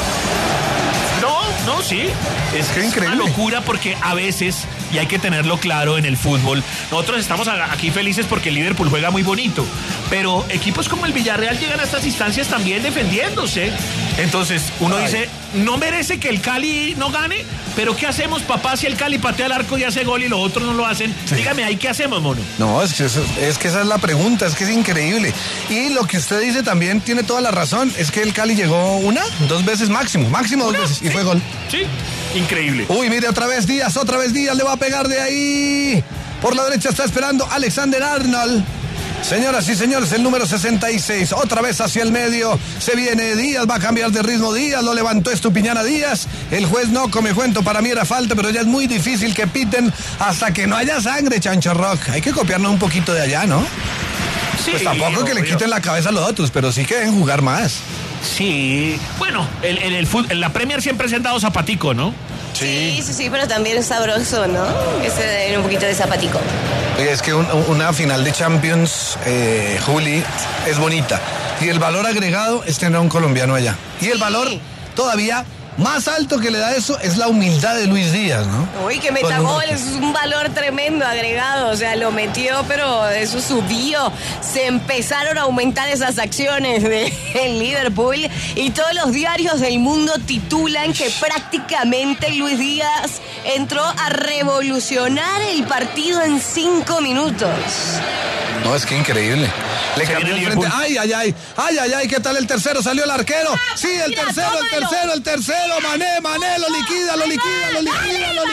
No, no, sí. Es, Qué es increíble. una locura porque a veces, y hay que tenerlo claro en el fútbol, nosotros estamos a- aquí felices porque el Liverpool juega muy bonito, pero equipos como el Villarreal llegan a estas instancias también defendiéndose. Entonces, uno Ay. dice, no merece que el Cali no gane, pero ¿qué hacemos, papá, si el Cali patea al arco y hace gol y los otros no lo hacen? Dígame, ¿ahí qué hacemos, mono? No, es que, eso- es que esa es la pregunta, es que es increíble. Y lo que usted dice también tiene toda la razón, es que el Cali llegó una, dos veces máximo, máximo dos veces, y fue gol. Sí, increíble. Uy, mire, otra vez Díaz, otra vez Díaz, le va a pegar de ahí. Por la derecha está esperando Alexander Arnold. Señoras y señores, el número sesenta y seis, otra vez hacia el medio, se viene Díaz, va a cambiar de ritmo Díaz, lo levantó Estupiñán a Díaz, el juez no come cuento, para mí era falta, pero ya es muy difícil que piten hasta que no haya sangre, Chancho Rock. Hay que copiarnos un poquito de allá, ¿no? Sí, Pues tampoco que le obvio. quiten la cabeza a los otros, pero sí que deben jugar más. Sí, bueno, en, en el fut- en la Premier siempre se han dado zapatico, ¿no? Sí, sí, sí, pero también es sabroso, ¿no? Ese un poquito de zapatico. Oye, es que un- una final de Champions, eh, Juli, es bonita. Y el valor agregado es tener a un colombiano allá. Y el Sí. valor todavía más alto que le da eso es la humildad de Luis Díaz, ¿no? Uy, que Con metagol un- es un valor tremendo agregado, o sea, lo metió, pero eso subió. Se empezaron a aumentar esas acciones de en Liverpool y todos los diarios del mundo titulan que prácticamente Luis Díaz entró a revolucionar el partido en cinco minutos. No, es que increíble. Le Se cambió viene el frente. Liverpool. Ay, ay, ay. Ay, ay, ay. ¿Qué tal el tercero? Salió el arquero. Sí, el mira, tercero, el tómalo. tercero, el tercero. Mané, Mané, lo liquida, lo liquida, lo liquida, lo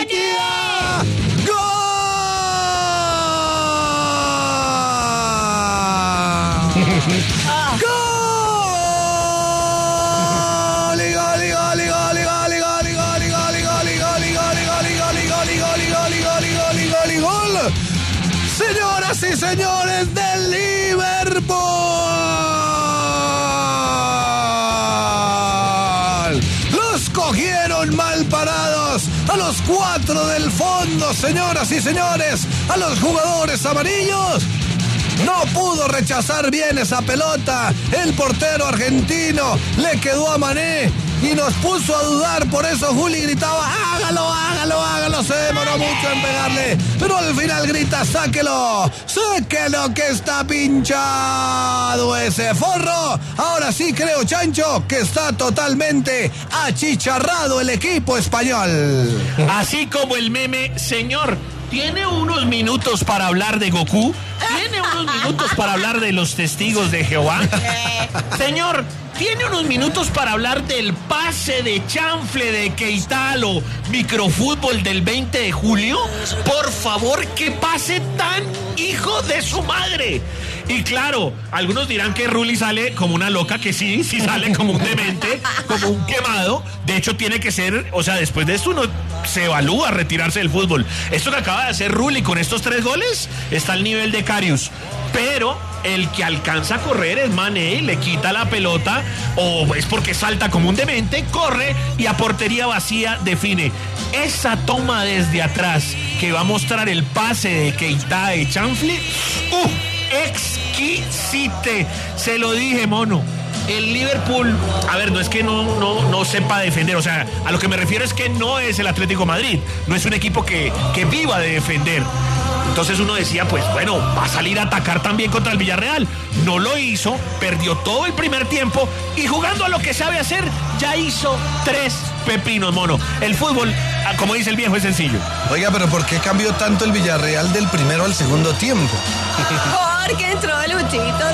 liquida. ¡Gol! ¡Gol! Y gol, y gol, y gol, y gol, y gol, y gol, y gol, y gol, y gol, y gol, y gol, y gol, y gol, y gol, y gol, y gol, y gol, y gol, y gol. Señoras y señores del Liverpool. Los cogieron mal parados a los cuatro del fondo, señoras y señores, a los jugadores amarillos. No pudo rechazar bien esa pelota. El portero argentino le quedó a Mané y nos puso a dudar. Por eso Juli gritaba, hágalo, hágalo, hágalo. Se demoró mucho en pegarle, pero al final grita, sáquelo, sáquelo que está pinchado ese forro. Ahora sí creo, Chancho, que está totalmente achicharrado el equipo español. Así como el meme, señor, ¿tiene unos minutos para hablar de Goku? ¿Tiene unos minutos para hablar de los testigos de Jehová? Señor, ¿tiene unos minutos para hablar del pase de chanfle de Keita o microfútbol del veinte de julio? Por favor, ¿qué pase tan hijo de su madre? Y claro, algunos dirán que Rulli sale como una loca, que sí, sí sale como un demente, como un quemado. De hecho, tiene que ser, o sea, después de esto uno se evalúa retirarse del fútbol. Esto que acaba de hacer Rulli con estos tres goles está al nivel de Karius. Pero el que alcanza a correr es Mané, le quita la pelota, o es porque salta como un demente, corre y a portería vacía define. Esa toma desde atrás que va a mostrar el pase de Keita de Chanfle, ¡uh! Exquisite, se lo dije, mono. El Liverpool, a ver, no es que no, no, no sepa defender, o sea, a lo que me refiero es que no es el Atlético Madrid, no es un equipo que, que viva de defender. Entonces uno decía, pues bueno, va a salir a atacar también contra el Villarreal. No lo hizo, perdió todo el primer tiempo y jugando a lo que sabe hacer, ya hizo tres pepinos, mono. El fútbol, como dice el viejo, es sencillo. Oiga, pero ¿por qué cambió tanto el Villarreal del primero al segundo tiempo? Porque entró Luchito Díaz.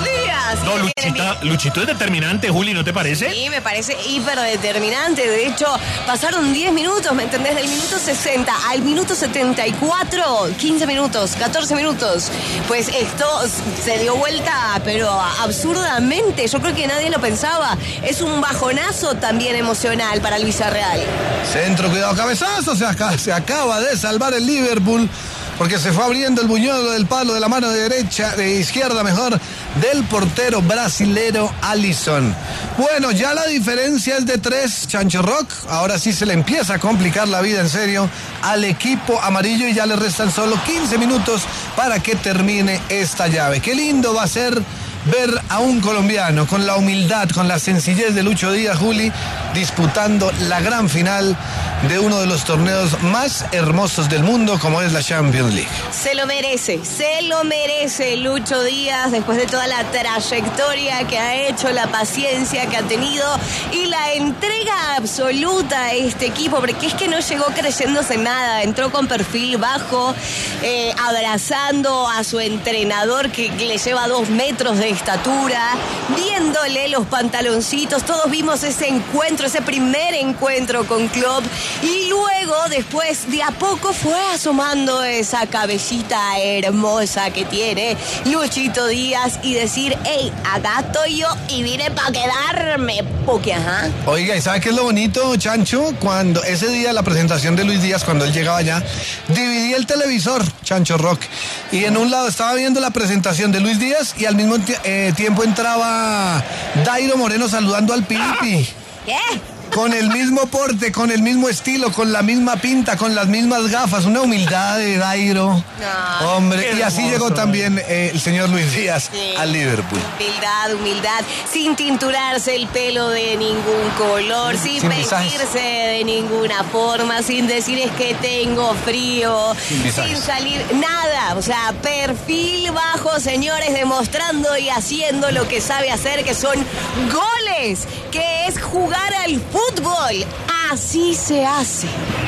así No, que tienen Luchita, Luchito es determinante, Juli, ¿no te parece? Sí, me parece hiper determinante. De hecho, pasaron diez minutos, ¿me entendés? Del minuto sesenta al minuto setenta y cuatro, quince minutos, catorce minutos. Pues esto se dio vuelta, pero absurdamente. Yo creo que nadie lo pensaba. Es un bajonazo también emocional para el Villarreal. Centro, cuidado, cabezazo. Se, acaba, se acaba de salvar el Liverpool, porque se fue abriendo el buñuelo del palo de la mano de derecha, de izquierda mejor, del portero brasilero Alisson. Bueno, ya la diferencia es de tres, Chancho Rock. Ahora sí se le empieza a complicar la vida en serio al equipo amarillo y ya le restan solo quince minutos para que termine esta llave. Qué lindo va a ser ver a un colombiano con la humildad, con la sencillez de Lucho Díaz, Juli, disputando la gran final de uno de los torneos más hermosos del mundo, como es la Champions League. Se lo merece, se lo merece Lucho Díaz, después de toda la trayectoria que ha hecho, la paciencia que ha tenido y la entrega absoluta a este equipo, porque es que no llegó creyéndose nada, entró con perfil bajo, eh, abrazando a su entrenador que, que le lleva dos metros de estatura, viéndole los pantaloncitos. Todos vimos ese encuentro, ese primer encuentro con Klopp, y luego después de a poco fue asomando esa cabecita hermosa que tiene Luchito Díaz y decir, hey, acá estoy yo y vine para quedarme, porque ajá. Oiga, ¿y sabe qué es lo bonito, Chancho? Cuando ese día, la presentación de Luis Díaz, cuando él llegaba allá, dividí el televisor, Chancho Rock, y en un lado estaba viendo la presentación de Luis Díaz y al mismo tiempo Eh, tiempo entraba Dairo Moreno saludando al Pipi. ¿Qué? Con el mismo porte, con el mismo estilo, con la misma pinta, con las mismas gafas, una humildad de Dairo. No, hombre, y así llegó también eh, el señor Luis Díaz sí, al Liverpool. Humildad, humildad, sin tinturarse el pelo de ningún color, sin, sin vestirse de ninguna forma, sin decir es que tengo frío, sin, sin salir, nada. O sea, perfil bajo, señores, demostrando y haciendo lo que sabe hacer, que son goles, que es jugar al fútbol. Fútbol, así se hace.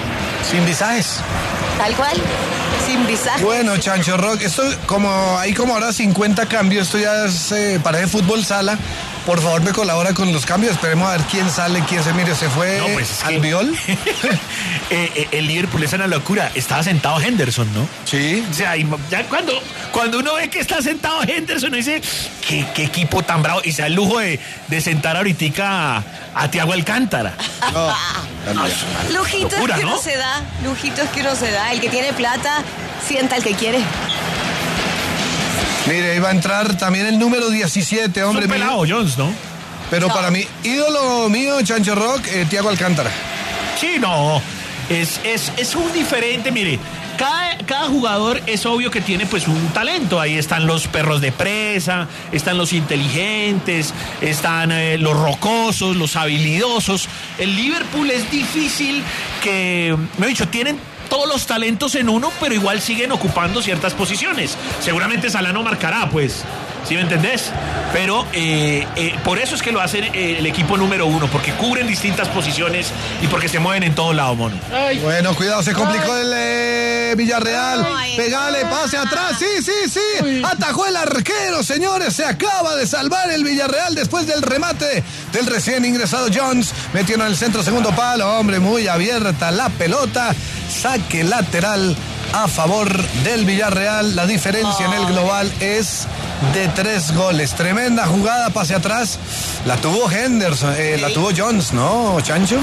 Sin visajes. Tal cual, sin visajes. Bueno, Chancho Rock, esto como hay como ahora cincuenta cambios, esto ya es eh, para el fútbol sala. Por favor, me colabora con los cambios. Esperemos a ver quién sale, quién se mire. Se fue No, pues es Albiol. que... eh, eh, el Liverpool es una locura. Estaba sentado Henderson, ¿no? Sí. O sea, y ya cuando, cuando uno ve que está sentado Henderson, uno dice, ¿qué, qué equipo tan bravo? Y se da el lujo de, de sentar ahorita a, a Thiago Alcántara. No, No, es una Lujitos locura, que no ¿no? se da, lujitos que no se da. El que tiene plata, sienta el que quiere. Mire, iba a entrar también el número diecisiete, Es hombre un mío. pelado Jones, ¿no? Pero No. para mí, ídolo mío, Chancho Rock, eh, Thiago Alcántara. Sí, no. Es, es, es un diferente, mire. Cada, cada jugador es obvio que tiene pues un talento. Ahí están los perros de presa, están los inteligentes, están eh, los rocosos, los habilidosos. El Liverpool es difícil que, me he dicho, tienen todos los talentos en uno, pero igual siguen ocupando ciertas posiciones. Seguramente Salah no marcará, pues, ¿sí me entendés? Pero eh, eh, por eso es que lo hacen eh, el equipo número uno, porque cubren distintas posiciones y porque se mueven en todos lados, mono. Bueno, cuidado, se complicó el eh, Villarreal. Ay. Pegale, pase atrás. Sí, sí, sí. Atajó el arquero, señores. Se acaba de salvar el Villarreal después del remate del recién ingresado Jones. Metieron en el centro, segundo palo. Hombre, muy abierta la pelota. Saque lateral a favor del Villarreal. La diferencia en el global es de tres goles. Tremenda jugada, pase atrás. La tuvo Henderson, eh, la tuvo Jones, ¿no, Chancho?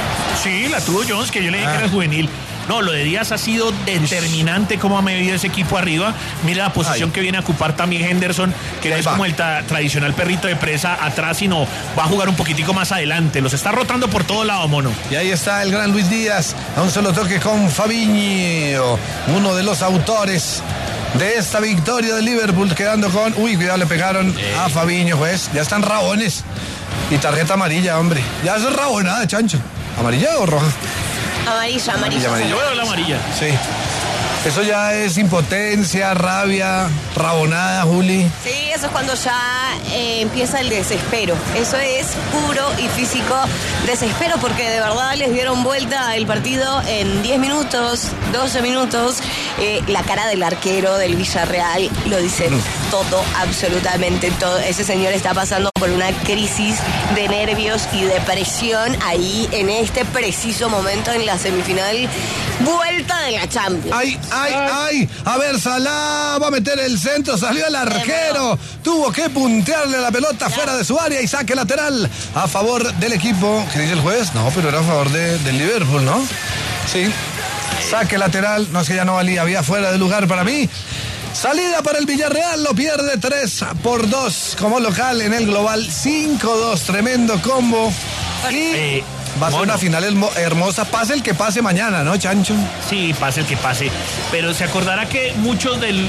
Sí, la tuvo Jones, que yo le dije Ah. que era juvenil. No, lo de Díaz ha sido determinante cómo ha medido ese equipo arriba. Mira la posición Ay. que viene a ocupar también Henderson, que no Ahí es va. como el tra- tradicional perrito de presa atrás, sino va a jugar un poquitico más adelante. Los está rotando por todo lado, mono. Y ahí está el gran Luis Díaz, a un solo toque con Fabinho, uno de los autores de esta victoria de Liverpool, quedando con... Uy, cuidado, le pegaron a Fabinho, pues. Ya están rabones. Y tarjeta amarilla, hombre. Ya eso es rabonada, Chancho. ¿Amarilla o roja? Amarilla, amarilla. Amarilla, Yo veo la amarilla. Sí. Eso ya es impotencia, rabia, rabonada, Juli. Sí, eso es cuando ya eh, empieza el desespero. Eso es puro y físico desespero, porque de verdad les dieron vuelta el partido en diez minutos, doce minutos. Eh, la cara del arquero del Villarreal lo dice todo, absolutamente todo. Ese señor está pasando por una crisis de nervios y depresión ahí en este preciso momento en la semifinal vuelta de la Champions. ¡Ay, ay, ay! A ver, Salah va a meter el centro, salió el arquero, tuvo que puntearle la pelota ya fuera de su área y saque lateral a favor del equipo. ¿Qué dice el juez? No, pero era a favor de, del Liverpool, ¿no? Sí. Saque lateral, no es que ya no valía, había fuera de lugar para mí. Salida para el Villarreal, lo pierde tres por dos como local en el global cinco dos, tremendo combo. Y Eh, va a ser mono. una final hermo- hermosa, pase el que pase mañana, ¿no, Chancho? Sí, pase el que pase. Pero se acordará que muchos del...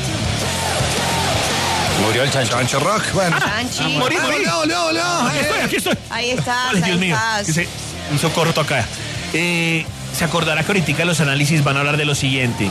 Murió el chancho. Chancho Rock, bueno. Chanchi. morí, Ah, morí. volvió, volvió, volvió. Aquí estoy, aquí estoy. Ahí estás, Ay, Dios ahí mío, estás. que se hizo corto acá. Eh, se acordará que ahorita los análisis van a hablar de lo siguiente.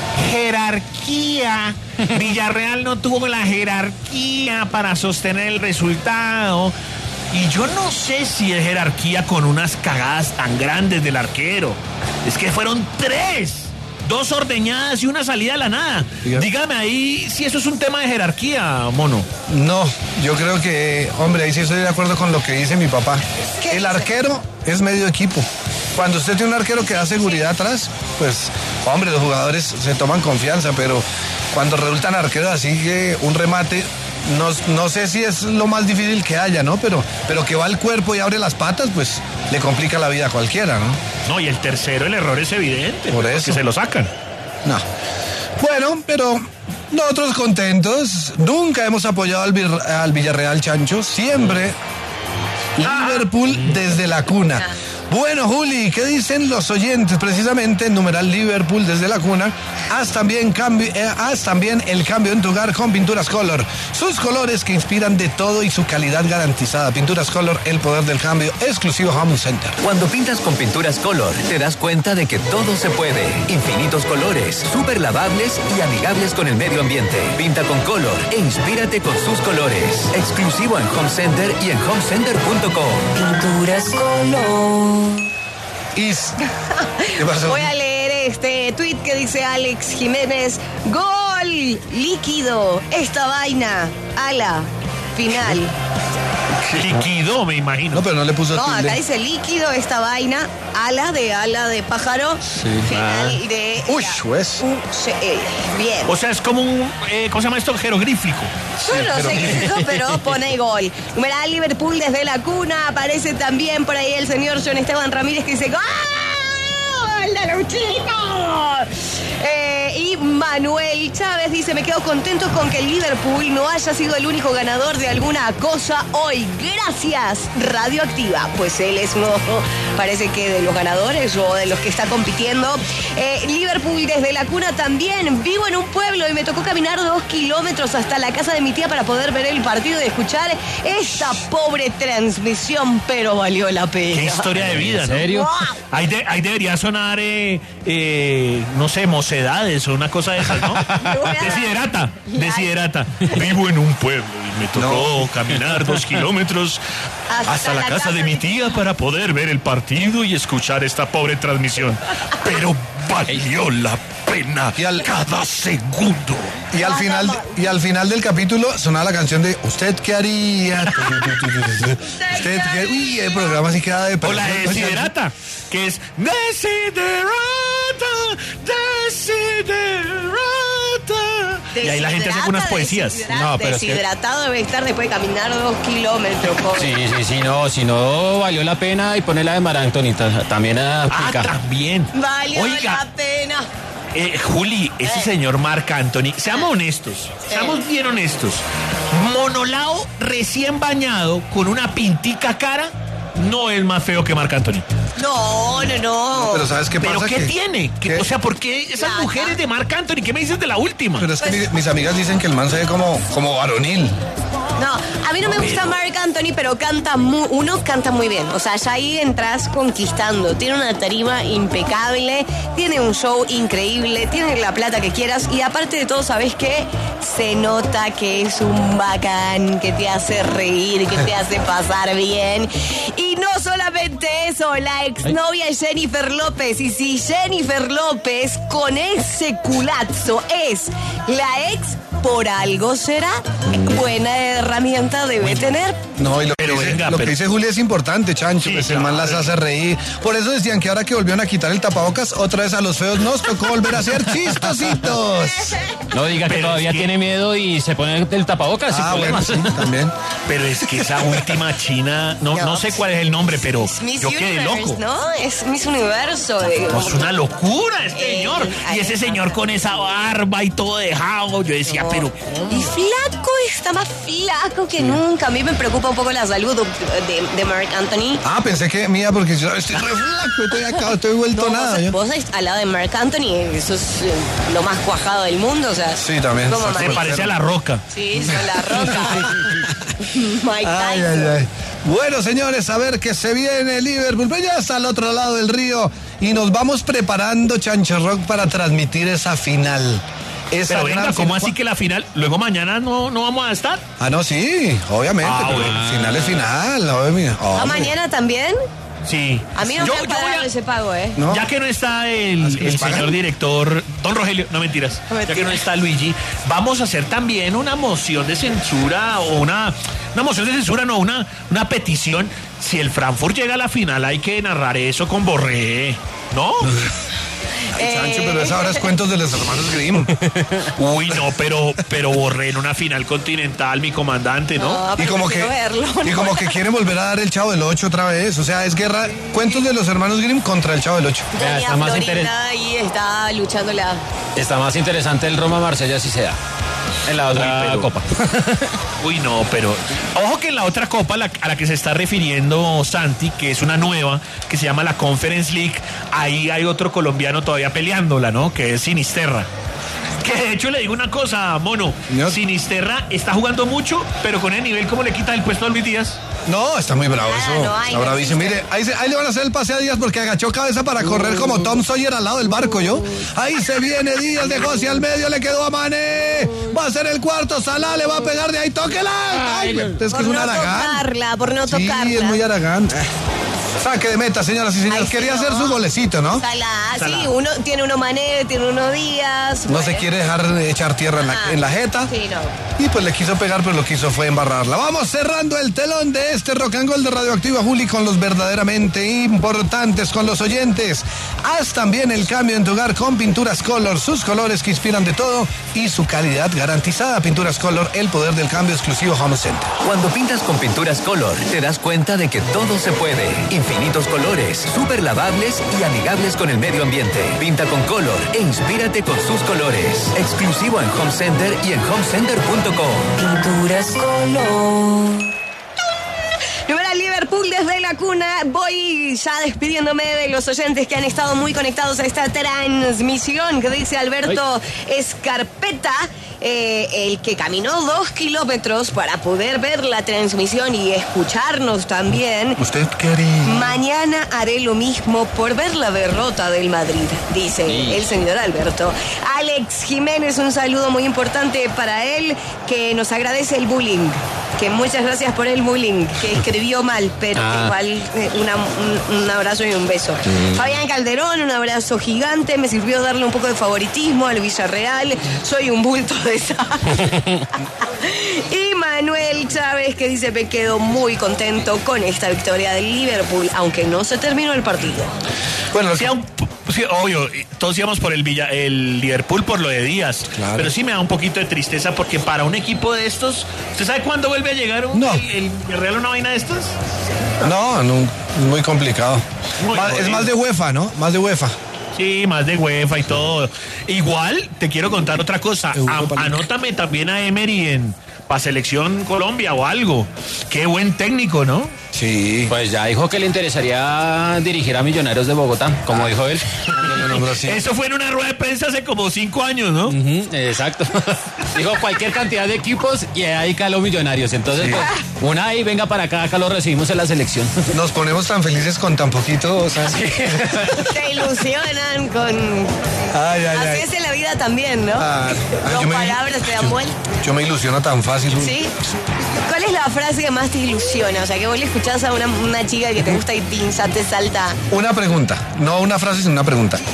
Jerarquía. Villarreal no tuvo la jerarquía para sostener el resultado. Y yo no sé si es jerarquía con unas cagadas tan grandes del arquero. Es que fueron tres. Dos ordeñadas y una salida a la nada. Diga. Dígame ahí si eso es un tema de jerarquía, mono. No, yo creo que, hombre, ahí sí estoy de acuerdo con lo que dice mi papá. ¿Qué El dice? arquero es medio equipo. Cuando usted tiene un arquero que da seguridad atrás, pues, hombre, los jugadores se toman confianza, pero cuando resultan arqueros así que un remate, no, no sé si es lo más difícil que haya, ¿no? Pero, pero que va al cuerpo y abre las patas, pues le complica la vida a cualquiera, ¿no? No, y el tercero, el error es evidente. Por eso. Que se lo sacan. No. Bueno, pero nosotros contentos. Nunca hemos apoyado al, Vir- al Villarreal, Chancho. Siempre Liverpool desde la cuna. Bueno, Juli, ¿qué dicen los oyentes? Precisamente en numeral Liverpool desde la cuna. Haz también, cambio, eh, haz también el cambio en tu hogar con Pinturas Color. Sus colores que inspiran de todo y su calidad garantizada. Pinturas Color, el poder del cambio. Exclusivo Home Center. Cuando pintas con pinturas Color, te das cuenta de que todo se puede. Infinitos colores, súper lavables y amigables con el medio ambiente. Pinta con Color e inspírate con sus colores. Exclusivo en Home Center y en home center punto com. Pinturas color. Is. ¿Qué pasó? Voy a leer este tweet que dice Alex Jiménez. Gol líquido. Esta vaina. Ala. Final. Liquidó, me imagino. No, pero no le puso No, tilde. acá dice líquido esta vaina. Ala de ala de pájaro. Final de. Uy, la juez. U C E. Bien. O sea, es como un, eh, ¿cómo se llama esto? Jeroglífico. Yo no sé qué es eso, pero pone gol. Numeral Liverpool desde la cuna. Aparece también por ahí el señor John Esteban Ramírez que dice ¡Gol! ¡La Luchito! Eh, y Manuel Chávez dice, me quedo contento con que el Liverpool no haya sido el único ganador de alguna cosa hoy. Gracias, Radioactiva. Pues él es uno, parece que de los ganadores o de los que está compitiendo. Eh, Liverpool desde la cuna también. Vivo en un pueblo y me tocó caminar dos kilómetros hasta la casa de mi tía para poder ver el partido y escuchar esta pobre transmisión, pero valió la pena. Qué historia de vida, ¿En ¿no? serio? Ahí, de- ahí debería sonar, eh, eh, no sé, mocedades o una cosa de esas, ¿no? Desiderata, desiderata. Vivo en un pueblo y me tocó caminar dos kilómetros Hasta hasta, la, la casa, casa de mi tía para poder ver el partido y escuchar esta pobre transmisión. Pero valió la pena Y al- cada segundo. Y al final, y al final del capítulo sonaba la canción de ¿Usted qué haría? Usted qué... Uy, el programa sí queda de... O la de desiderata, que es desiderata, desiderata. Y ahí la gente hace unas poesías. Deshidra- No, pero es que- Deshidratado debe estar después de caminar dos kilómetros. pobre. Sí, sí, sí, no, si no valió la pena y poner la de Mar Antonita, también Ah, aplica. también. Valió Oiga, la pena. eh, Juli, ese Eh. señor Marc Anthony, seamos honestos, seamos bien honestos. Monolao recién bañado con una pintica cara no es más feo que Marc Anthony. No, no, no. Pero ¿sabes qué ¿Pero pasa? qué Que- tiene? ¿Qué- que- O sea, ¿por qué esas Plata. mujeres de Marc Anthony? ¿Qué me dices de la última? Pero es que Pues- mi- mis amigas dicen que el man se ve como, como varonil. No, a mí no me gusta Marc Anthony, pero canta muy, uno canta muy bien. O sea, ya ahí entras conquistando. Tiene una tarima impecable, tiene un show increíble, tiene la plata que quieras y aparte de todo, ¿sabes qué? Se nota que es un bacán, que te hace reír, que te hace pasar bien. Y no solamente eso, la exnovia es Jennifer López. Y si Jennifer López con ese culazo es la ex, por algo será. Buena herramienta debe tener. No, y lo, que Pero dice, venga, lo pero- que dice Julia es importante, Chancho, Sí, pues el man claro. las hace reír. Por eso decían que ahora que volvieron a quitar el tapabocas, otra vez a los feos nos tocó volver a ser chistositos. No diga que Pero todavía es que- tiene miedo y se pone el tapabocas sin Ah, bueno, problemas. sí, también. Pero es que esa última china, no, no sé cuál es el nombre, pero Miss yo quedé Universe, loco. ¿no? Es Miss Universo. eh, No, es una locura este Eh, señor. ay, Y ese señor con esa barba y todo dejado. Yo decía, pero ¿cómo? Y flaco, está más flaco que nunca. A mí me preocupa un poco la salud de, de Marc Anthony. Ah, pensé que mía, porque yo estoy re flaco, estoy acá, estoy vuelto No, nada. vos, yo. vos al lado de Marc Anthony, eso es eh, lo más cuajado del mundo, o sea. Sí, también. Como Se Se Mike- parece a la roca. Sí, son la roca. Mike Ay, Tyson. ay, ay. Bueno, señores, a ver que se viene Liverpool, pero ya está al otro lado del río y nos vamos preparando, Chancho Rock, para transmitir esa final. Esa Pero venga, gran ¿cómo final. así que la final? Luego mañana no, no vamos a estar. Ah, no, sí, obviamente, Ah, pero bueno. final es final. obvio. ¿A Hombre. mañana también? Sí. A mí no Yo- me han yo voy pagado a- ese pago, ¿eh? ¿No? Ya que no está el, ¿Así que les el pagan? señor director, don Rogelio, no mentiras, No ya que mentiras. no está Luigi, vamos a hacer también una moción de censura o una, una moción de censura, no, una, una petición. Si el Frankfurt llega a la final, hay que narrar eso con Borré, ¿no? Ay, Chancho, pero esa hora es cuentos de los hermanos Grimm. Uy, no, pero, pero Borré en una final continental, mi comandante, ¿no? No, Y pero como que prefiero verlo, y ¿no? como que quieren volver a dar el Chavo del Ocho otra vez. O sea, es guerra, cuentos de los hermanos Grimm contra el Chavo del Ocho. Vea, Doña está más Florinda interes- ahí está luchando la... Está más interesante el Roma-Marsella si se da. En la otra Uy, pero- copa. Uy, no, pero ojo que en la otra copa la- a la que se está refiriendo Santi, que es una nueva, que se llama la Conference League, ahí hay otro colombiano todavía peleándola, ¿no? Que es Sinisterra. Que de hecho le digo una cosa, mono, Señor. Sinisterra está jugando mucho, pero con el nivel, ¿cómo le quita el puesto a Luis Díaz? No, está muy bravo Ah, eso. no hay, está no bravísimo. existe. Mire, ahí, se- ahí le van a hacer el pase a Díaz porque agachó cabeza para correr como Tom Sawyer al lado del barco, yo. Ahí se viene Díaz, dejó hacia el medio, le quedó a Mané. Va a ser el cuarto, Salah le va a pegar de ahí, tóquela. Ay, es que Por es un no aragán. tocarla, por no Sí, tocarla. es muy aragán. Saque de meta, señoras y señores. Ay, sí, Quería no. hacer su golecito, ¿no? Salah, sí, Salah. uno tiene uno Mané, tiene uno Díaz. No se bueno. quiere dejar de echar tierra en la, Ah, en la jeta. Sí, no. Y pues le quiso pegar, pero lo que hizo fue embarrarla. Vamos cerrando el telón de este Rock and Roll de Radioactiva, Juli, con los verdaderamente importantes, con los oyentes. Haz también el cambio en tu hogar con Pinturas Color, sus colores que inspiran de todo y su calidad garantizada. Pinturas Color, el poder del cambio exclusivo Home Center. Cuando pintas con pinturas Color, te das cuenta de que todo se puede. Infinitos colores, súper lavables y amigables con el medio ambiente. Pinta con Color e inspírate con sus colores. Exclusivo en Home Center y en home center punto com. Pinturas color. Primera Liverpool desde la cuna. Voy ya despidiéndome de los oyentes que han estado muy conectados a esta transmisión que dice Alberto Escarpeta, eh, el que caminó dos kilómetros para poder ver la transmisión y escucharnos también. ¿Usted qué haría? Mañana haré lo mismo por ver la derrota del Madrid, dice el señor Alberto. Alex Jiménez, un saludo muy importante para él, que nos agradece el bullying. Que muchas gracias por el bullying, que escribió mal, pero Ah. igual eh, una- un, un abrazo y un beso. Fabián Calderón, un abrazo gigante, me sirvió darle un poco de favoritismo al Villarreal, soy un bulto de sal. Y Manuel Chávez, que dice, me quedo muy contento con esta victoria del Liverpool, aunque no se terminó el partido. Bueno, lo Sí, que- un- sí, obvio, todos íbamos por el, Villa, el Liverpool por lo de Díaz, Claro. pero sí me da un poquito de tristeza porque para un equipo de estos, ¿usted sabe cuándo vuelve a llegar un, No. el, el Villarreal a una vaina de estas? no, no, muy complicado. Muy Más- es jodido. más de UEFA, ¿no? Más de UEFA. Sí, más de UEFA y todo. Igual, te quiero contar otra cosa. Europa A- League. anótame también a Emery en para Selección Colombia o algo. Qué buen técnico, ¿no? Sí. Pues ya dijo que le interesaría dirigir a Millonarios de Bogotá, como dijo él. Lo nombró así. Eso fue en una rueda de prensa hace como cinco años, ¿no? Ujú, exacto. Dijo cualquier cantidad de equipos y ahí caló Millonarios. Entonces, pues, una ahí, venga para acá, acá lo recibimos en la selección. Nos ponemos tan felices con tan poquito, o sea. Se ilusionan con... Ay, ay, Así ay. es en la vida también, ¿no? Ah, ay, Dos yo me- palabras te dan vuelta. Yo me ilusiono tan fácil. ¿Sí? ¿Cuál es la frase que más te ilusiona? O sea, que vos le escuchás a una, una chica que te gusta y pinza, te salta. Una pregunta, no una frase, sino una pregunta.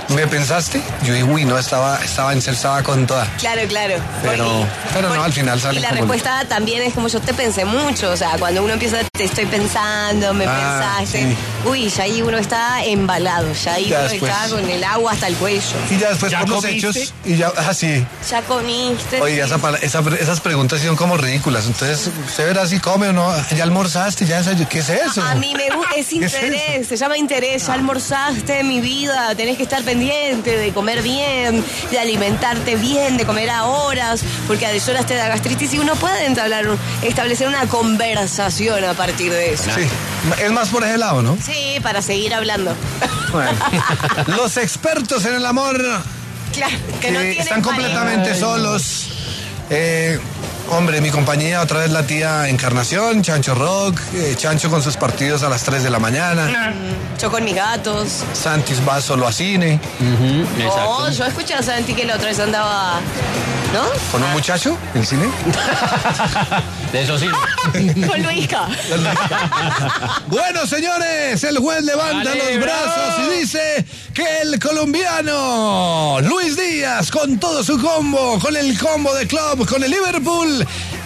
¿Me pensaste? Yo digo, uy, no, estaba, estaba ensalzada con toda. Claro, claro. Pero, Porque- pero no, porque- al final sale Y la como- respuesta también es como yo te pensé mucho. O sea, cuando uno empieza, te estoy pensando, me Ah, pensaste. sí. Uy, ya ahí uno está embalado. Ya ahí Ya uno después. está con el agua hasta el cuello. Y ya después ¿Ya por los comiste? hechos. Y ya, ah, sí. Ya comiste. Oiga, esa, pala- esa- esas preguntas son como ridículas. Entonces, usted verá si come o no. Ya almorzaste, ya desayunaste. ¿Qué es eso? A mí me gusta, es ¿Qué es interés, se llama interés. Ya almorzaste, mi vida, tenés que estar pendiente de comer bien, de alimentarte bien, de comer a horas, porque a deshoras te da gastritis y uno puede entablar, un- establecer una conversación a partir de eso. Sí, es más por ese lado, ¿no? Sí, para seguir hablando. Bueno. Los expertos en el amor Claro, que que no tienen están pareja. completamente solos. Eh, hombre, mi compañía otra vez la tía Encarnación, Chancho Rock, eh, Chancho con sus partidos a las tres de la mañana, Yo con mis gatos. Santis va solo a cine, No, yo escuché a Santi que la otra vez andaba, ¿no? con un muchacho en cine. De eso sí. Con Luisca. Bueno, señores, el juez levanta Dale, los bravo. brazos y dice que el colombiano Luis Díaz, con todo su combo, con el combo de club, con el Liverpool,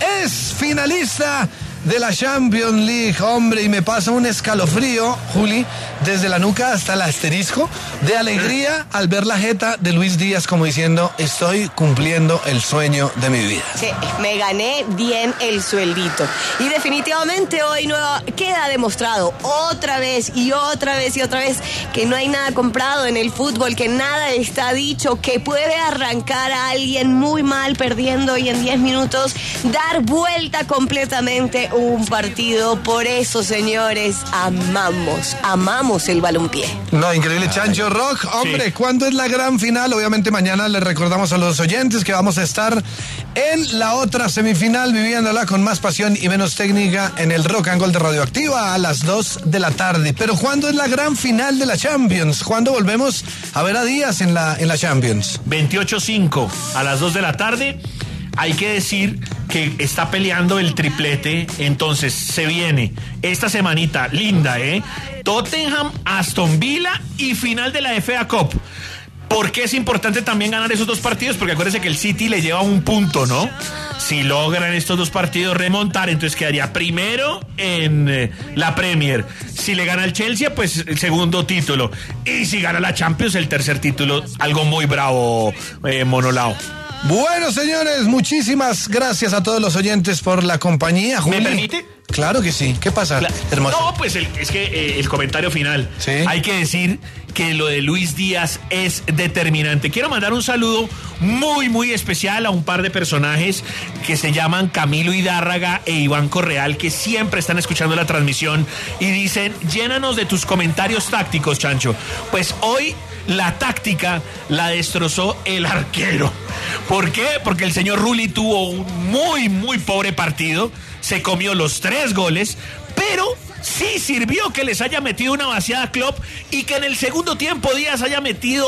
es finalista de la Champions League. Hombre, y me pasa un escalofrío, Juli, desde la nuca hasta el asterisco, de alegría al ver la jeta de Luis Díaz como diciendo, estoy cumpliendo el sueño de mi vida. Sí, me gané bien el sueldito. Y definitivamente hoy no queda demostrado otra vez y otra vez y otra vez que no hay nada comprado en el fútbol, que nada está dicho, que puede arrancar a alguien muy mal perdiendo y en diez minutos dar vuelta completamente un partido. Por eso, señores, amamos, amamos el balompié. No, increíble, Chancho Rock. Hombre, Sí. ¿cuándo es la gran final? Obviamente mañana les recordamos a los oyentes que vamos a estar en la otra semifinal viviéndola con más pasión y menos técnica en el Rock and Gold de Radioactiva a las dos de la tarde. Pero ¿cuándo es la gran final de la Champions? ¿Cuándo volvemos a ver a Díaz en la, en la Champions? veintiocho cinco a las dos de la tarde. Hay que decir que está peleando el triplete, entonces se viene esta semanita linda, ¿eh? Tottenham, Aston Villa y final de la F A Cup. ¿Por qué es importante también ganar esos dos partidos? Porque acuérdense que el City le lleva un punto, ¿no? Si logran estos dos partidos remontar, entonces quedaría primero en eh, la Premier. Si le gana el Chelsea, pues el segundo título. Y si gana la Champions, el tercer título. Algo muy bravo, eh, Monolao. Bueno, señores, muchísimas gracias a todos los oyentes por la compañía. ¿Me Juli. permite? Claro que sí. ¿Qué pasa, Cla- hermoso? No, pues el- es que eh, el comentario final. Sí. Hay que decir que lo de Luis Díaz es determinante. Quiero mandar un saludo muy, muy especial a un par de personajes que se llaman Camilo Hidárraga e Iván Correal, que siempre están escuchando la transmisión y dicen, llénanos de tus comentarios tácticos, Chancho. Pues hoy la táctica la destrozó el arquero. ¿Por qué? Porque el señor Rulli tuvo un muy, muy pobre partido, se comió los tres goles, pero sí sirvió que les haya metido una vaciada a Klopp y que en el segundo tiempo Díaz haya metido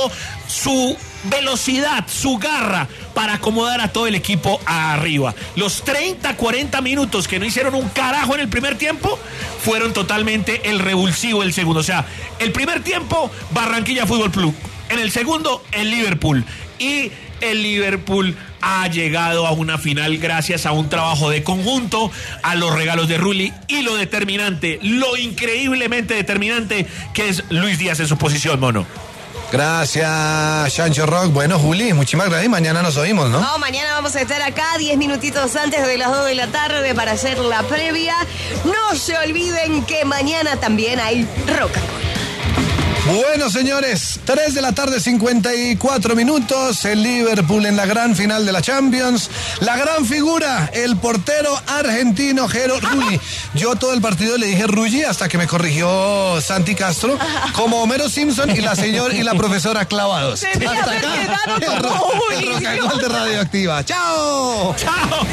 su velocidad, su garra para acomodar a todo el equipo arriba. Los treinta, cuarenta minutos que no hicieron un carajo en el primer tiempo fueron totalmente el revulsivo del segundo. O sea, el primer tiempo Barranquilla Fútbol Club, en el segundo el Liverpool, y el Liverpool ha llegado a una final gracias a un trabajo de conjunto, a los regalos de Rulli y lo determinante, lo increíblemente determinante que es Luis Díaz en su posición, mono. Gracias, Chancho Rock. Bueno, Juli, muchísimas gracias y mañana nos oímos, ¿no? No, mañana vamos a estar acá diez minutitos antes de las dos de la tarde para hacer la previa. No se olviden que mañana también hay Rock and Roll. Bueno, señores, tres de la tarde, cincuenta y cuatro minutos. El Liverpool en la gran final de la Champions. La gran figura, el portero argentino Jero Rulli. Yo todo el partido le dije Rulli hasta que me corrigió Santi Castro, como Homero Simpson y la señor y la profesora clavados. Debía Hasta haber acá, quedado el, como ro- Juli, el rock and Dios. roll de Radioactiva. ¡Chao! ¡Chao!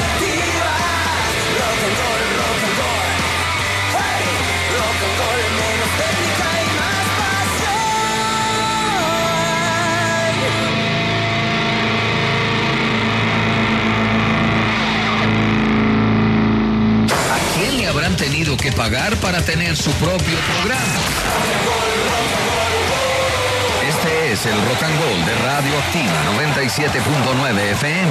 ¿A quién le habrán tenido que pagar para tener su propio programa? Este Este es el Rock and Roll de Radioactiva noventa y siete punto nueve F M.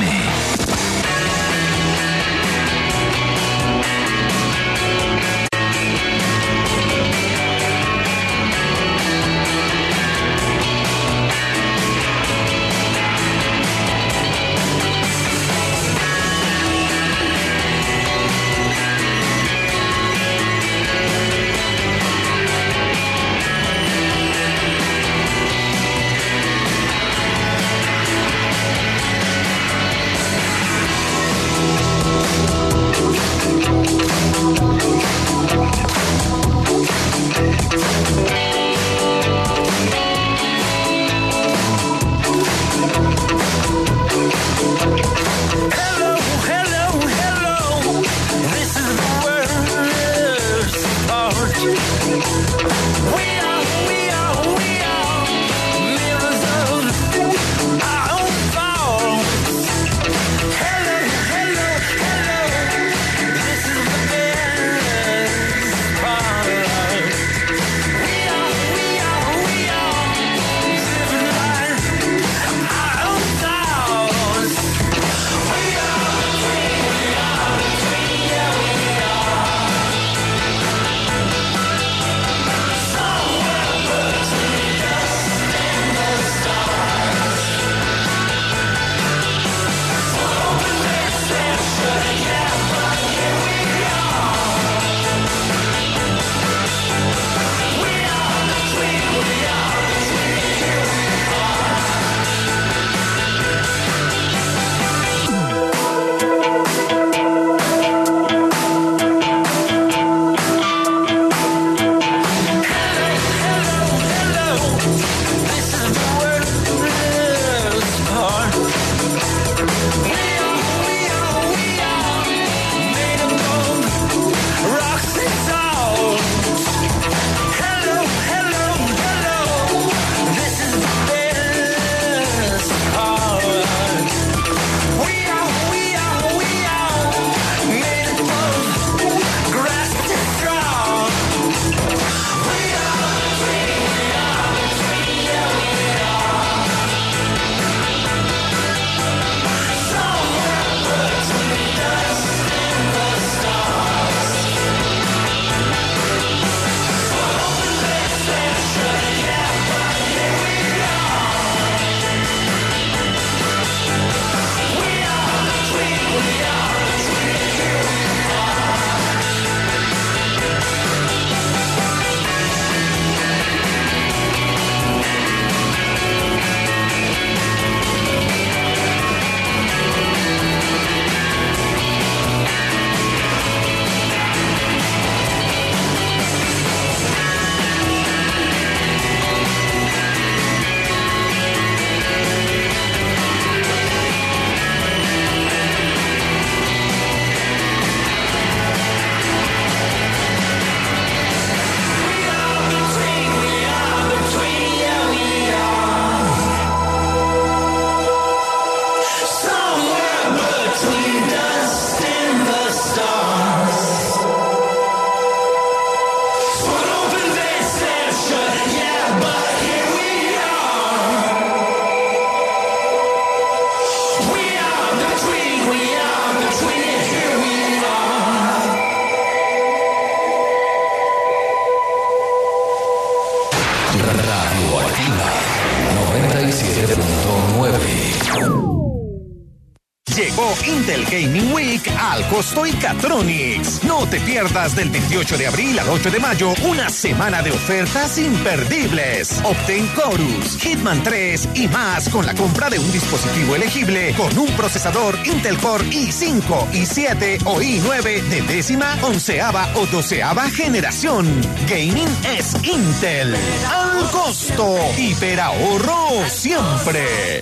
Llegó Intel Gaming Week al Costo y Catronics. No te pierdas del veintiocho de abril al ocho de mayo una semana de ofertas imperdibles. Obtén Chorus, Hitman tres y más con la compra de un dispositivo elegible con un procesador Intel Core i cinco, i siete o i nueve de décima, onceava o doceava generación. Gaming es Intel. Al costo. Hiperahorro siempre.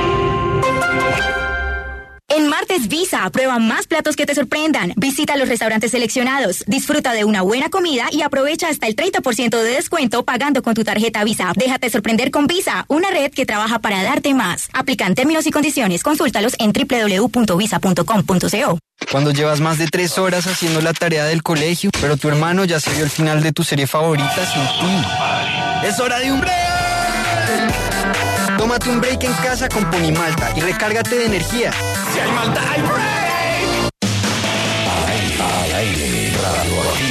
En Martes Visa, prueba más platos que te sorprendan. Visita los restaurantes seleccionados, disfruta de una buena comida y aprovecha hasta el treinta por ciento de descuento pagando con tu tarjeta Visa. Déjate sorprender con Visa, una red que trabaja para darte más. Aplican términos y condiciones. Consúltalos en doble u doble u doble u punto visa punto com punto co. Cuando llevas más de tres horas haciendo la tarea del colegio, pero tu hermano ya se vio el final de tu serie favorita sin ti. ¡Es hora de un break! Tómate un break en casa con Ponimalta y recárgate de energía. Si hay malta, hay break. Al aire, Radio Activa.